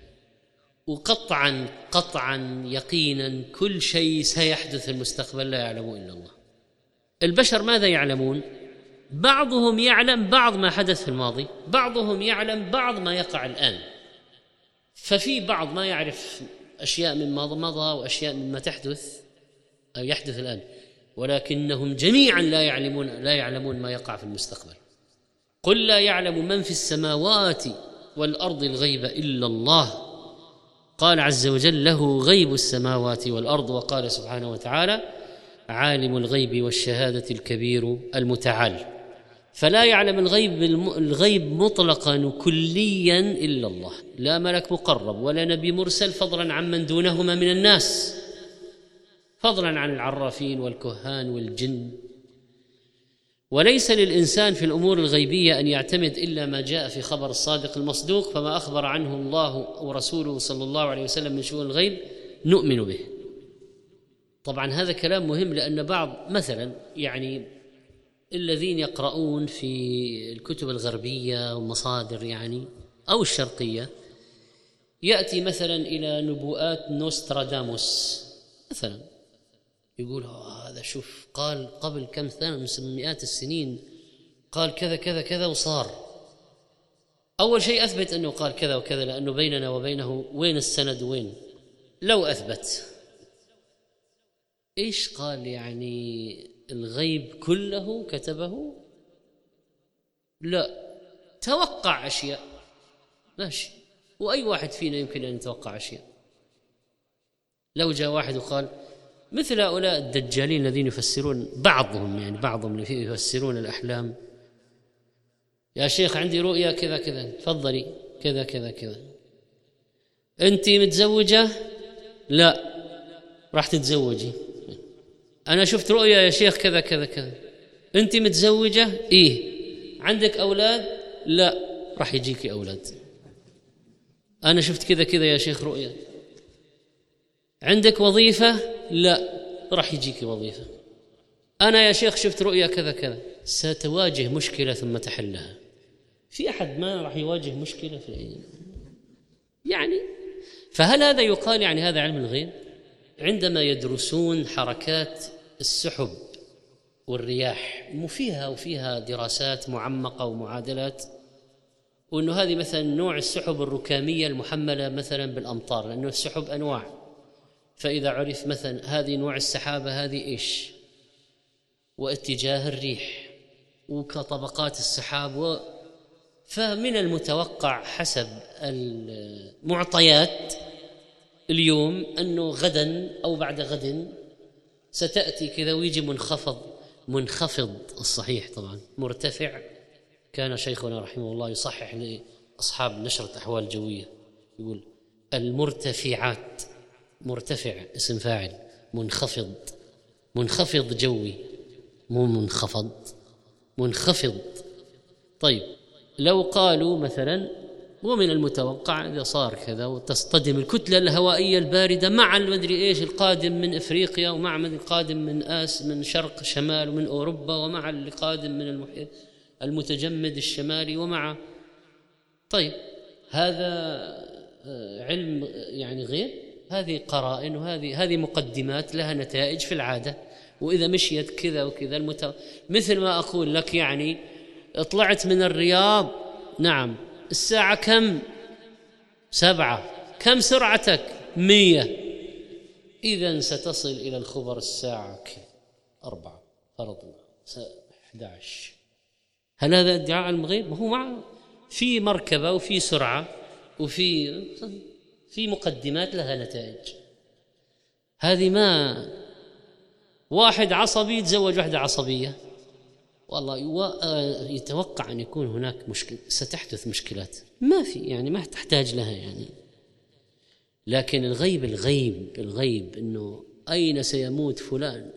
[SPEAKER 2] وقطعا يقينا كل شيء سيحدث في المستقبل لا يعلمه إلا الله. البشر ماذا يعلمون؟ بعضهم يعلم بعض ما حدث في الماضي، بعضهم يعلم بعض ما يقع الآن، ففي بعض ما يعرف أشياء من مضى وأشياء مما تحدث أو يحدث الآن، ولكنهم جميعا لا يعلمون ما يقع في المستقبل. قل لا يعلم من في السماوات والأرض الغيب إلا الله. قال عز وجل: له غيب السماوات والأرض. وقال سبحانه وتعالى: عالم الغيب والشهادة الكبير المتعال. فلا يعلم الغيب مطلقا كليا إلا الله، لا ملك مقرب ولا نبي مرسل، فضلا عن من دونهما من الناس، فضلا عن العرافين والكهان والجن. وليس للإنسان في الأمور الغيبية أن يعتمد إلا ما جاء في خبر الصادق المصدوق، فما أخبر عنه الله ورسوله صلى الله عليه وسلم من شؤون الغيب نؤمن به. طبعا هذا كلام مهم، لأن بعض مثلا يعني الذين يقرؤون في الكتب الغربية والمصادر يعني أو الشرقية، يأتي مثلا إلى نبوءات نوستراداموس مثلا، يقول هذا شوف قال قبل كم سنة من مئات السنين قال كذا كذا كذا وصار. أول شيء أثبت أنه قال كذا وكذا، لأنه بيننا وبينه وين السند وين؟ لو أثبت إيش قال؟ يعني الغيب كله كتبه؟ لا، توقع أشياء ماشي، وأي واحد فينا يمكن أن يتوقع أشياء. لو جاء واحد وقال مثل هؤلاء الدجالين الذين يفسرون بعضهم يفسرون الأحلام: يا شيخ عندي رؤيا كذا كذا، تفضلي كذا كذا كذا. أنت متزوجة؟ لا، راح تتزوجي. أنا شفت رؤيا يا شيخ كذا كذا كذا. أنت متزوجة؟ إيه. عندك أولاد؟ لا، راح يجيك أولاد. أنا شفت كذا كذا يا شيخ رؤيا. عندك وظيفة؟ لا، راح يجيك وظيفة. أنا يا شيخ شفت رؤيا كذا كذا. ستواجه مشكلة ثم تحلها. في أحد ما راح يواجه مشكلة في يعني؟ فهل هذا يقال يعني هذا علم الغيب؟ عندما يدرسون حركات السحب والرياح، وفيها دراسات معمقة ومعادلات، وأنه هذه مثلا نوع السحب الركامية المحملة مثلا بالأمطار، لأنه السحب أنواع، فإذا عرف مثلا هذه نوع السحابة هذه إيش، واتجاه الريح وكطبقات السحاب فمن المتوقع حسب المعطيات اليوم أنه غدا أو بعد غد ستأتي كذا ويجي منخفض الصحيح طبعا مرتفع. كان شيخنا رحمه الله يصحح لأصحاب نشرة أحوال جوية، يقول المرتفعات، مرتفع اسم فاعل، منخفض جوي، مو منخفض. طيب لو قالوا مثلا ومن المتوقع إذا صار كذا وتصطدم الكتلة الهوائية الباردة مع المدري إيش القادم من إفريقيا، ومع القادم من شرق شمال ومن أوروبا، ومع القادم من المحيط المتجمد الشمالي، ومع طيب هذا علم يعني غيب، هذه قرائن وهذه مقدمات لها نتائج في العادة، وإذا مشيت كذا وكذا مثل ما أقول لك يعني طلعت من الرياض، نعم الساعة كم؟ 7. كم سرعتك؟ 100. إذن ستصل إلى الخبر الساعة 4 فرضنا 11. هل هذا ادعاء علم غيب؟ هو مع في مركبة وفي سرعة وفي مقدمات لها نتائج. هذه ما واحد عصبي يتزوج واحدة عصبية، والله يتوقع أن يكون هناك ستحدث مشكلات، ما في يعني ما تحتاج لها يعني. لكن الغيب أنه أين سيموت فلان،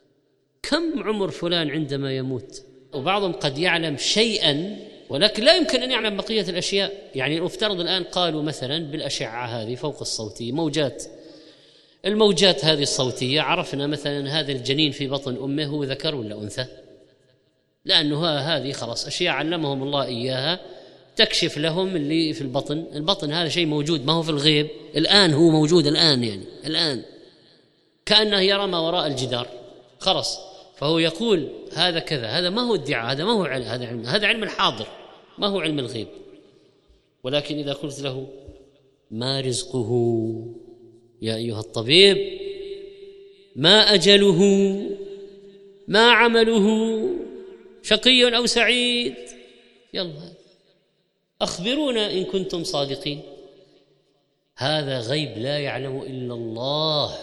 [SPEAKER 2] كم عمر فلان عندما يموت، وبعضهم قد يعلم شيئا ولكن لا يمكن أن يعلم بقية الأشياء. يعني المفترض الآن قالوا مثلا بالأشعة هذه فوق الصوتية الموجات هذه الصوتية، عرفنا مثلا هذا الجنين في بطن أمه هو ذكر ولا أنثى، لأنه هذه خلاص أشياء علمهم الله إياها تكشف لهم اللي في البطن هذا شيء موجود، ما هو في الغيب، الآن هو موجود الآن، يعني الآن كأنه يرى ما وراء الجدار خلاص. فهو يقول هذا كذا، هذا ما هو ادعاء، هذا ما هو علم، هذا علم الحاضر، ما هو علم الغيب. ولكن إذا قلت له ما رزقه يا أيها الطبيب، ما أجله، ما عمله، شقي أو سعيد، يلا أخبرونا إن كنتم صادقين. هذا غيب لا يعلم إلا الله.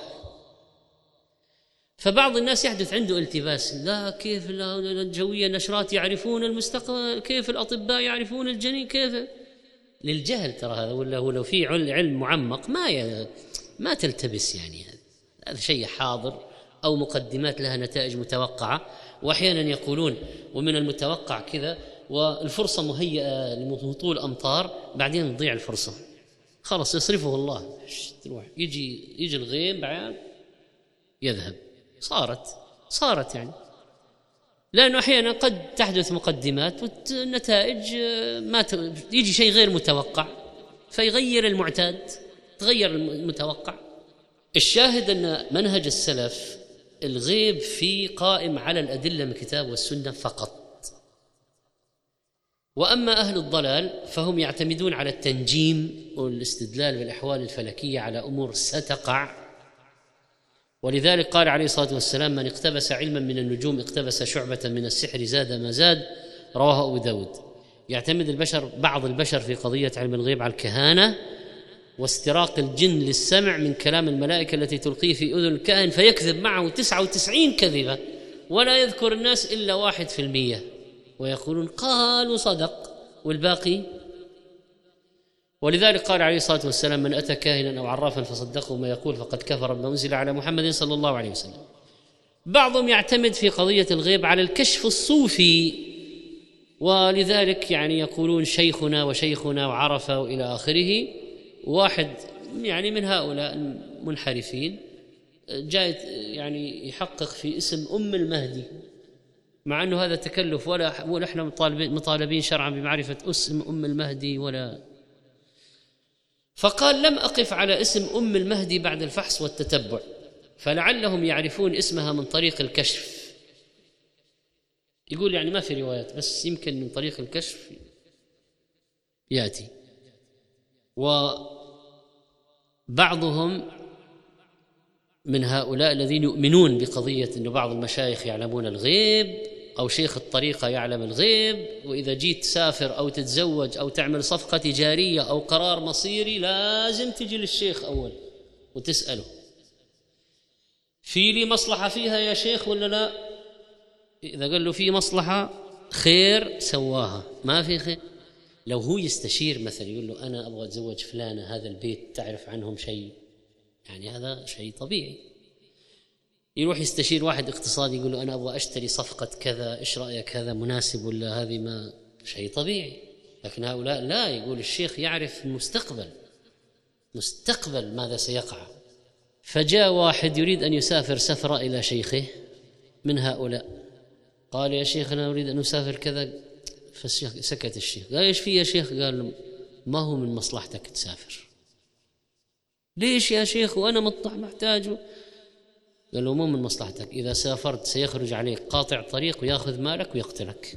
[SPEAKER 2] فبعض الناس يحدث عنده التباس، لا كيف الجوية نشرات يعرفون المستقبل، كيف الأطباء يعرفون الجنين، كيف للجهل ترى هذا، ولا هو لو في علم معمق ما تلتبس، يعني هذا شيء حاضر أو مقدمات لها نتائج متوقعة. وأحيانا يقولون ومن المتوقع كذا والفرصة مهيئة لهطول أمطار، بعدين تضيع الفرصة خلاص يصرفه الله، تروح يجي الغيم بعد يذهب. صارت يعني، لأنه أحيانا قد تحدث مقدمات والنتائج ما يجي شيء غير متوقع فيغير المعتاد، تغير المتوقع. الشاهد أن منهج السلف الغيب فيه قائم على الأدلة من الكتاب والسنة فقط. وأما أهل الضلال فهم يعتمدون على التنجيم والاستدلال بالأحوال الفلكية على أمور ستقع. ولذلك قال عليه الصلاة والسلام من اقتبس علما من النجوم اقتبس شعبة من السحر زاد ما زاد، رواه أبو داود. يعتمد بعض البشر في قضية علم الغيب على الكهانة واستراق الجن للسمع من كلام الملائكة التي تلقيه في أذن الكاهن فيكذب معه 99 كذبة ولا يذكر الناس إلا 1%، ويقولون قالوا صدق والباقي. ولذلك قال عليه الصلاة والسلام من أتى كاهنا أو عرافا فصدقه ما يقول فقد كفر بما أنزل على محمد صلى الله عليه وسلم. بعضهم يعتمد في قضية الغيب على الكشف الصوفي، ولذلك يعني يقولون شيخنا وشيخنا وعرفة وإلى آخره. واحد يعني من هؤلاء المنحرفين جاء يعني يحقق في اسم أم المهدي، مع أنه هذا تكلف ولا احنا مطالبين شرعا بمعرفة اسم أم المهدي ولا. فقال لم أقف على اسم أم المهدي بعد الفحص والتتبع، فلعلهم يعرفون اسمها من طريق الكشف، يقول يعني ما في روايات، بس يمكن من طريق الكشف يأتي. وبعضهم من هؤلاء الذين يؤمنون بقضية أن بعض المشايخ يعلمون الغيب أو شيخ الطريقة يعلم الغيب، وإذا جيت تسافر أو تتزوج أو تعمل صفقة تجارية أو قرار مصيري لازم تجي للشيخ أول وتسأله في لي مصلحة فيها يا شيخ ولا لا. إذا قال له في مصلحة خير سواها، ما في خير. لو هو يستشير مثلا يقول له أنا أبغى أتزوج فلانة، هذا البيت تعرف عنهم شيء، يعني هذا شيء طبيعي. يروح يستشير واحد اقتصادي يقول له أنا أبغى أشتري صفقة كذا، إيش رأيك هذا مناسب ولا هذه ما، شيء طبيعي. لكن هؤلاء لا، يقول الشيخ يعرف المستقبل، مستقبل ماذا سيقع. فجاء واحد يريد أن يسافر سفرة إلى شيخه من هؤلاء، قال يا شيخ أنا أريد أن أسافر كذا. فالشيخ سكت. الشيخ قال ايش في يا شيخ؟ قال له ما هو من مصلحتك تسافر. ليش يا شيخ وانا محتاج؟ قال له مو من مصلحتك، اذا سافرت سيخرج عليك قاطع طريق وياخذ مالك ويقتلك،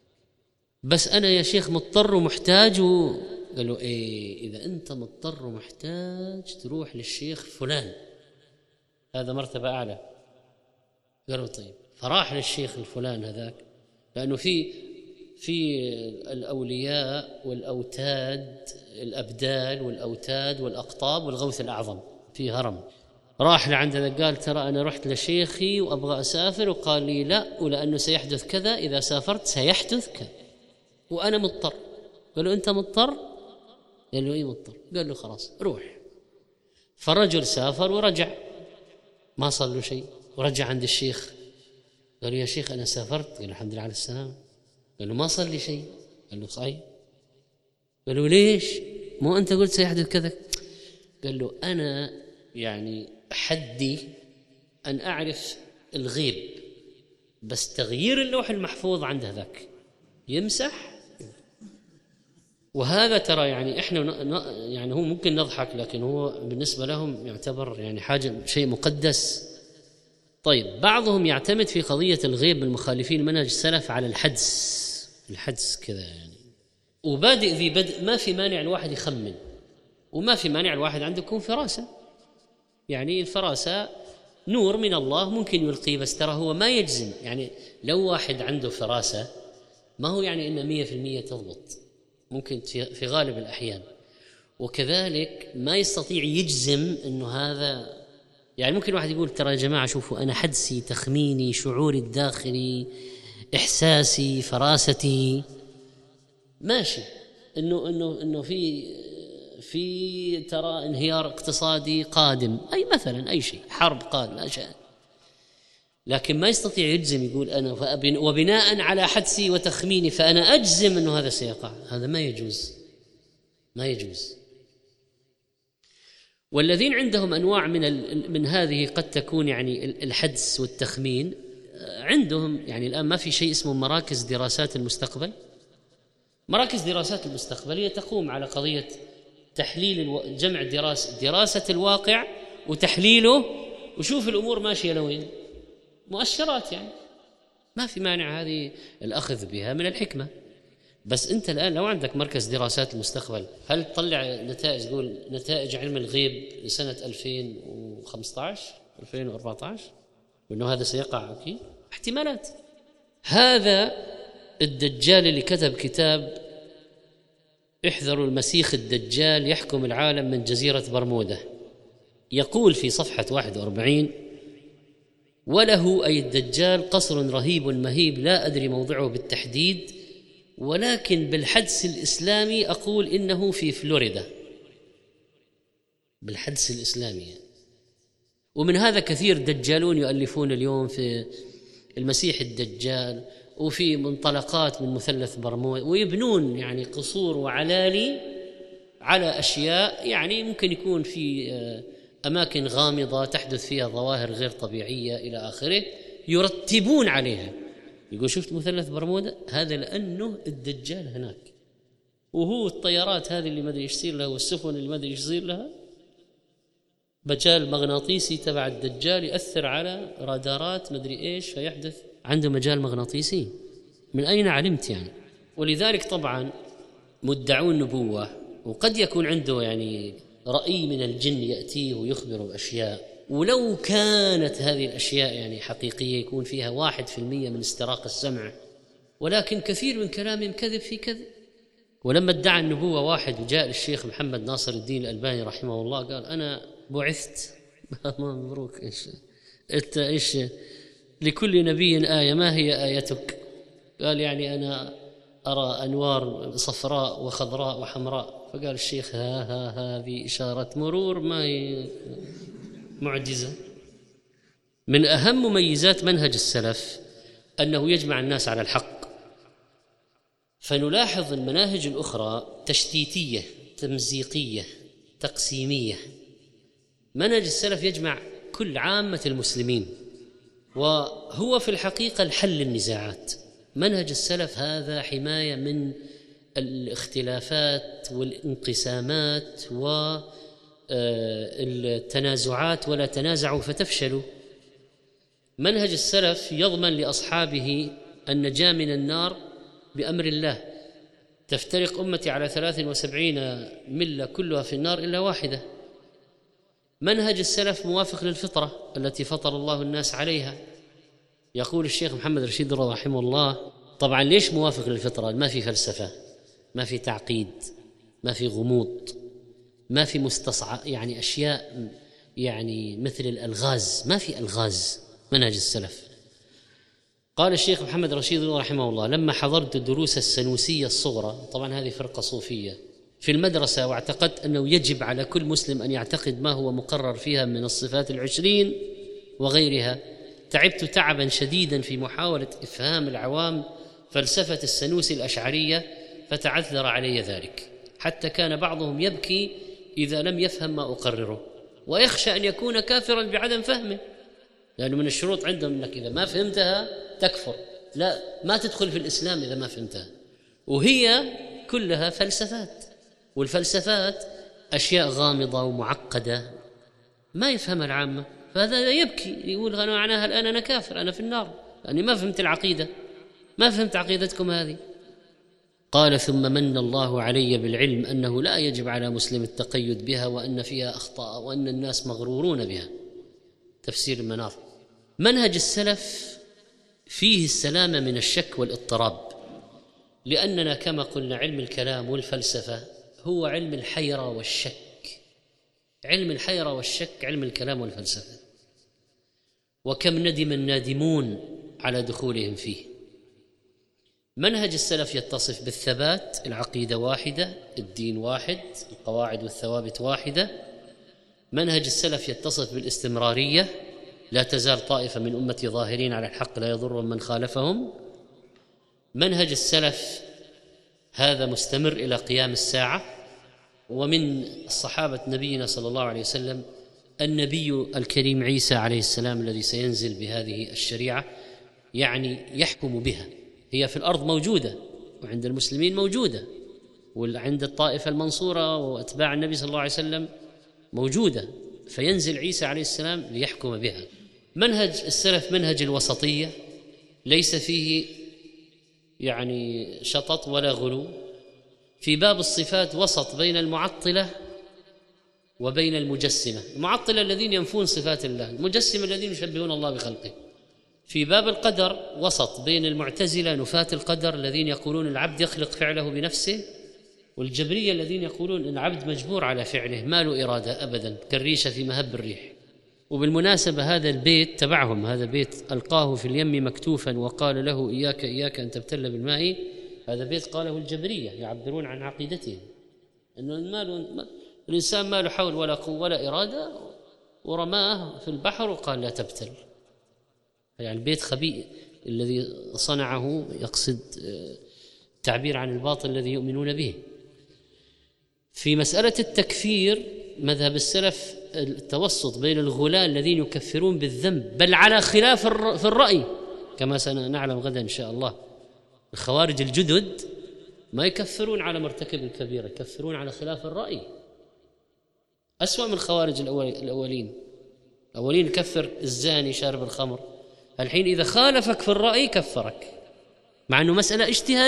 [SPEAKER 2] بس انا يا شيخ مضطر ومحتاج قال له ايه، اذا انت مضطر ومحتاج تروح للشيخ فلان، هذا مرتبه اعلى. قال له طيب. فراح للشيخ الفلان هذاك، لانه في الأولياء والأوتاد، الأبدال والأوتاد والأقطاب والغوث الأعظم، في هرم. راح لعند هذا قال ترى أنا رحت لشيخي وأبغى أسافر، وقال لي لا، ولأنه سيحدث كذا، إذا سافرت سيحدث كذا وأنا مضطر. قال له أنت مضطر؟ قال له إيه مضطر. قال له خلاص روح. فرجل سافر ورجع ما صار له شيء، ورجع عند الشيخ قال له يا شيخ أنا سافرت. قال له الحمد لله على السلامة. قال له ما صار لي شيء. قال له صحيح. قال له ليش؟ مو أنت قلت سيحدث كذا؟ قال له أنا يعني حدي أن أعرف الغيب، بس تغيير اللوح المحفوظ عند هذاك يمسح. وهذا ترى يعني إحنا يعني هو ممكن نضحك، لكن هو بالنسبة لهم يعتبر يعني حاجة شيء مقدس. طيب بعضهم يعتمد في قضية الغيب المخالفين منهج السلف على الحدس كذا يعني، وبادئ ذي بدء، ما في مانع الواحد يخمن، وما في مانع الواحد عنده يكون فراسة. يعني الفراسة نور من الله ممكن يلقيه، بس ترى هو ما يجزم. يعني لو واحد عنده فراسة ما هو يعني إن 100% تضبط، ممكن في غالب الأحيان. وكذلك ما يستطيع يجزم إنه هذا، يعني ممكن واحد يقول ترى يا جماعة شوفوا أنا حدسي، تخميني، شعوري الداخلي، إحساسي، فراستي ماشي، إنه في ترى انهيار اقتصادي قادم، أي مثلا أي شيء، حرب قادم، أشياء. لكن ما يستطيع يجزم يقول أنا وبناء على حدسي وتخميني فأنا أجزم أنه هذا سيقع. هذا ما يجوز، ما يجوز. والذين عندهم أنواع من هذه قد تكون يعني الحدس والتخمين عندهم، يعني الآن ما في شيء اسمه مراكز دراسات المستقبل. مراكز دراسات المستقبل هي تقوم على قضية تحليل جمع دراسة الواقع وتحليله، وشوف الأمور ماشية لوين، مؤشرات. يعني ما في مانع هذه الأخذ بها من الحكمة. بس أنت الآن لو عندك مركز دراسات المستقبل، هل تطلع نتائج تقول نتائج علم الغيب لسنة 2015 2014 وأنه هذا سيقع؟ أكيد احتمالات. هذا الدجال اللي كتب كتاب احذروا المسيخ الدجال يحكم العالم من جزيرة برمودا، يقول في صفحة 41: وله أي الدجال قصر رهيب مهيب لا أدري موضعه بالتحديد، ولكن بالحدس الإسلامي أقول إنه في فلوريدا، بالحدس الإسلامي. ومن هذا كثير دجالون يؤلفون اليوم في المسيح الدجال، وفي منطلقات من مثلث برمودا، ويبنون يعني قصور وعلالي على أشياء يعني ممكن يكون في أماكن غامضة تحدث فيها ظواهر غير طبيعية إلى آخره، يرتبون عليها. يقول شفت مثلث برمودا؟ هذا لأنه الدجال هناك، وهو الطيارات هذه اللي ما أدري إيش يصير لها، والسفن اللي ما أدري إيش يصير لها، مجال مغناطيسي تبع الدجال يأثر على رادارات ما أدري إيش، فيحدث عنده مجال مغناطيسي. من أين علمت يعني؟ ولذلك طبعا مدعو النبوة وقد يكون عنده يعني رأي من الجن يأتيه ويخبر بأشياء، ولو كانت هذه الأشياء يعني حقيقية يكون فيها 1% من استراق السمع، ولكن كثير من كلامهم كذب في كذب. ولما ادعى النبوة واحد وجاء للشيخ محمد ناصر الدين الألباني رحمه الله قال أنا بعثت مبروك إيش لكل نبي آية، ما هي آيتك؟ قال يعني أنا أرى أنوار صفراء وخضراء وحمراء. فقال الشيخ هذه إشارة مرور، ما هي معجزة. من أهم مميزات منهج السلف أنه يجمع الناس على الحق، فنلاحظ المناهج الأخرى تشتيتية تمزيقية تقسيمية. منهج السلف يجمع كل عامة المسلمين، وهو في الحقيقة الحل للنزاعات. منهج السلف هذا حماية من الاختلافات والانقسامات والتنازعات، ولا تنازعوا فتفشلوا. منهج السلف يضمن لأصحابه النجاة من النار بأمر الله. تفترق أمتي على 73 ملة كلها في النار إلا واحدة. منهج السلف موافق للفطرة التي فطر الله الناس عليها. يقول الشيخ محمد رشيد رحمه الله طبعا ليش موافق للفطرة؟ ما في فلسفة، ما في تعقيد، ما في غموض، ما في يعني أشياء يعني مثل الألغاز، ما في ألغاز. منهج السلف. قال الشيخ محمد رشيد رحمه الله لما حضرت دروس السنوسية الصغرى، طبعا هذه فرقة صوفية، في المدرسة، واعتقدت أنه يجب على كل مسلم أن يعتقد ما هو مقرر فيها من الصفات 20 وغيرها، تعبت تعبا شديدا في محاولة إفهام العوام فلسفة السنوسي الأشعرية، فتعذر علي ذلك، حتى كان بعضهم يبكي إذا لم يفهم ما أقرره، ويخشى أن يكون كافرا بعدم فهمه، لأنه من الشروط عندهم أنك إذا ما فهمتها تكفر، لا ما تدخل في الإسلام إذا ما فهمتها. وهي كلها فلسفات، والفلسفات أشياء غامضة ومعقدة ما يفهمها العامة، فهذا يبكي يقول أنا معناها الآن أنا كافر، أنا في النار لأني ما فهمت العقيدة، ما فهمت عقيدتكم هذه. قال ثم من الله علي بالعلم أنه لا يجب على مسلم التقيد بها، وأن فيها أخطاء، وأن الناس مغرورون بها. تفسير المنار. منهج السلف فيه السلامة من الشك والاضطراب، لأننا كما قلنا علم الكلام والفلسفة هو علم الحيرة والشك. علم الحيرة والشك علم الكلام والفلسفة، وكم ندم النادمون على دخولهم فيه. منهج السلف يتصف بالثبات، العقيدة واحدة، الدين واحد، القواعد والثوابت واحدة. منهج السلف يتصف بالاستمرارية، لا تزال طائفة من أمتي ظاهرين على الحق لا يضر من خالفهم. منهج السلف هذا مستمر إلى قيام الساعة. ومن الصحابة نبينا صلى الله عليه وسلم النبي الكريم عيسى عليه السلام الذي سينزل بهذه الشريعة، يعني يحكم بها. هي في الأرض موجودة وعند المسلمين موجودة، وعند الطائفة المنصورة وأتباع النبي صلى الله عليه وسلم موجودة، فينزل عيسى عليه السلام ليحكم بها. منهج السلف منهج الوسطية، ليس فيه يعني شطط ولا غلو. في باب الصفات وسط بين المعطلة وبين المجسمة. المعطلة الذين ينفون صفات الله، المجسمة الذين يشبهون الله بخلقه. في باب القدر وسط بين المعتزلة نفاة القدر الذين يقولون العبد يخلق فعله بنفسه، والجبرية الذين يقولون إن العبد مجبور على فعله ما له إرادة أبدا كالريشة في مهب الريح. وبالمناسبة هذا البيت تبعهم، هذا بيت ألقاه في اليم مكتوفا وقال له إياك إياك أن تبتل بالماء، هذا بيت قاله الجبرية يعبرون عن عقيدتهم أنه الإنسان ما له حول ولا قوة ولا إرادة، ورماه في البحر وقال لا تبتل. يعني البيت خبيء الذي صنعه يقصد تعبير عن الباطل الذي يؤمنون به. في مسألة التكفير مذهب السلف التوسط بين الغلاة الذين يكفرون بالذنب بل على خلاف في الرأي، كما سنعلم غدا إن شاء الله. الخوارج الجدد ما يكفرون على مرتكب الكبيرة، يكفرون على خلاف الرأي، أسوأ من الخوارج الأولين يكفر الزاني شارب الخمر، الحين إذا خالفك في الرأي كفرك. مع أنه مسألة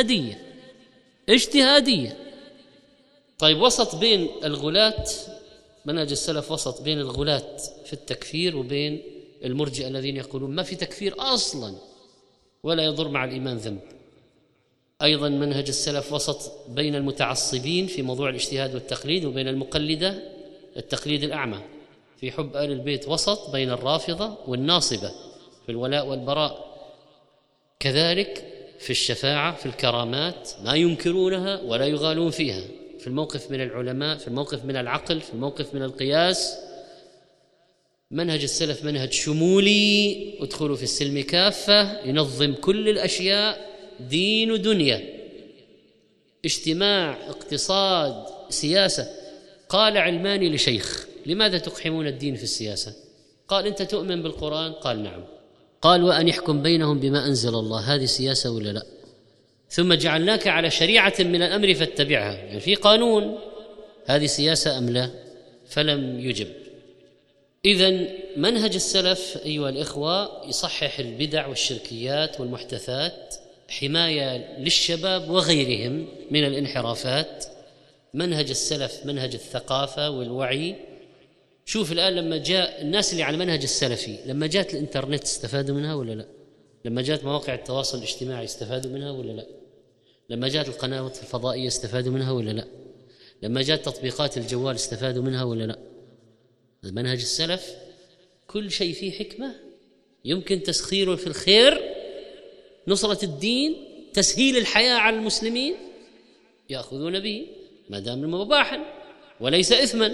[SPEAKER 2] اجتهادية. طيب، وسط بين الغلاة، منهج السلف وسط بين الغلاة في التكفير وبين المرجئة الذين يقولون ما في تكفير أصلا ولا يضر مع الإيمان ذنب. أيضا منهج السلف وسط بين المتعصبين في موضوع الاجتهاد والتقليد وبين المقلدة التقليد الأعمى في حب آل البيت، وسط بين الرافضة والناصبة في الولاء والبراء. كذلك في الشفاعة، في الكرامات ما ينكرونها ولا يغالون فيها، في الموقف من العلماء، في الموقف من العقل، في الموقف من القياس. منهج السلف منهج شمولي، ادخلوا في السلم كافة، ينظم كل الأشياء، دين ودنيا، اجتماع، اقتصاد، سياسة. قال علماني لشيخ: لماذا تقحمون الدين في السياسة؟ قال: أنت تؤمن بالقرآن؟ قال: نعم. قال: وأن يحكم بينهم بما أنزل الله، هذه سياسة ولا لا؟ ثم جعلناك على شريعة من الأمر فاتبعها، يعني في قانون، هذه سياسة أم لا؟ فلم يجب. إذن منهج السلف أيها الإخوة يصحح البدع والشركيات والمحدثات، حماية للشباب وغيرهم من الانحرافات. منهج السلف منهج الثقافة والوعي. شوف الآن لما جاء الناس اللي على المنهج السلفي، لما جاءت الإنترنت استفادوا منها ولا لا؟ لما جاءت مواقع التواصل الاجتماعي استفادوا منها ولا لا؟ لما جاءت القنوات الفضائية استفادوا منها ولا لا؟ لما جاءت تطبيقات الجوال استفادوا منها ولا لا؟ منهج السلف كل شيء فيه حكمة، يمكن تسخيره في الخير، نصرة الدين، تسهيل الحياة على المسلمين، يأخذون به ما دام مباحا وليس إثما.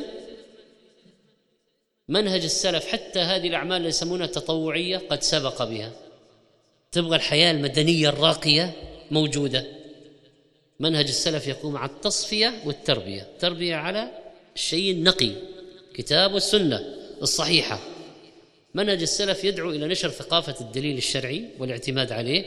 [SPEAKER 2] منهج السلف حتى هذه الأعمال اللي يسمونها تطوعية قد سبق بها. تبغى الحياة المدنية الراقية موجودة. منهج السلف يقوم على التصفية والتربية، تربية على الشيء النقي، كتاب والسنة الصحيحة. منهج السلف يدعو إلى نشر ثقافة الدليل الشرعي والاعتماد عليه.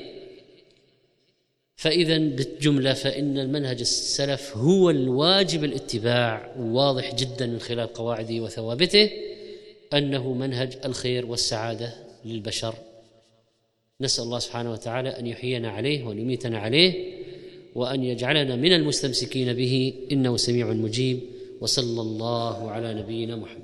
[SPEAKER 2] فإذا بالجملة فإن المنهج السلف هو الواجب الاتباع، واضح جدا من خلال قواعده وثوابته أنه منهج الخير والسعادة للبشر. نسأل الله سبحانه وتعالى أن يحيينا عليه وأن يميتنا عليه وأن يجعلنا من المستمسكين به، إنه سميع مجيب. وصلى الله على نبينا محمد.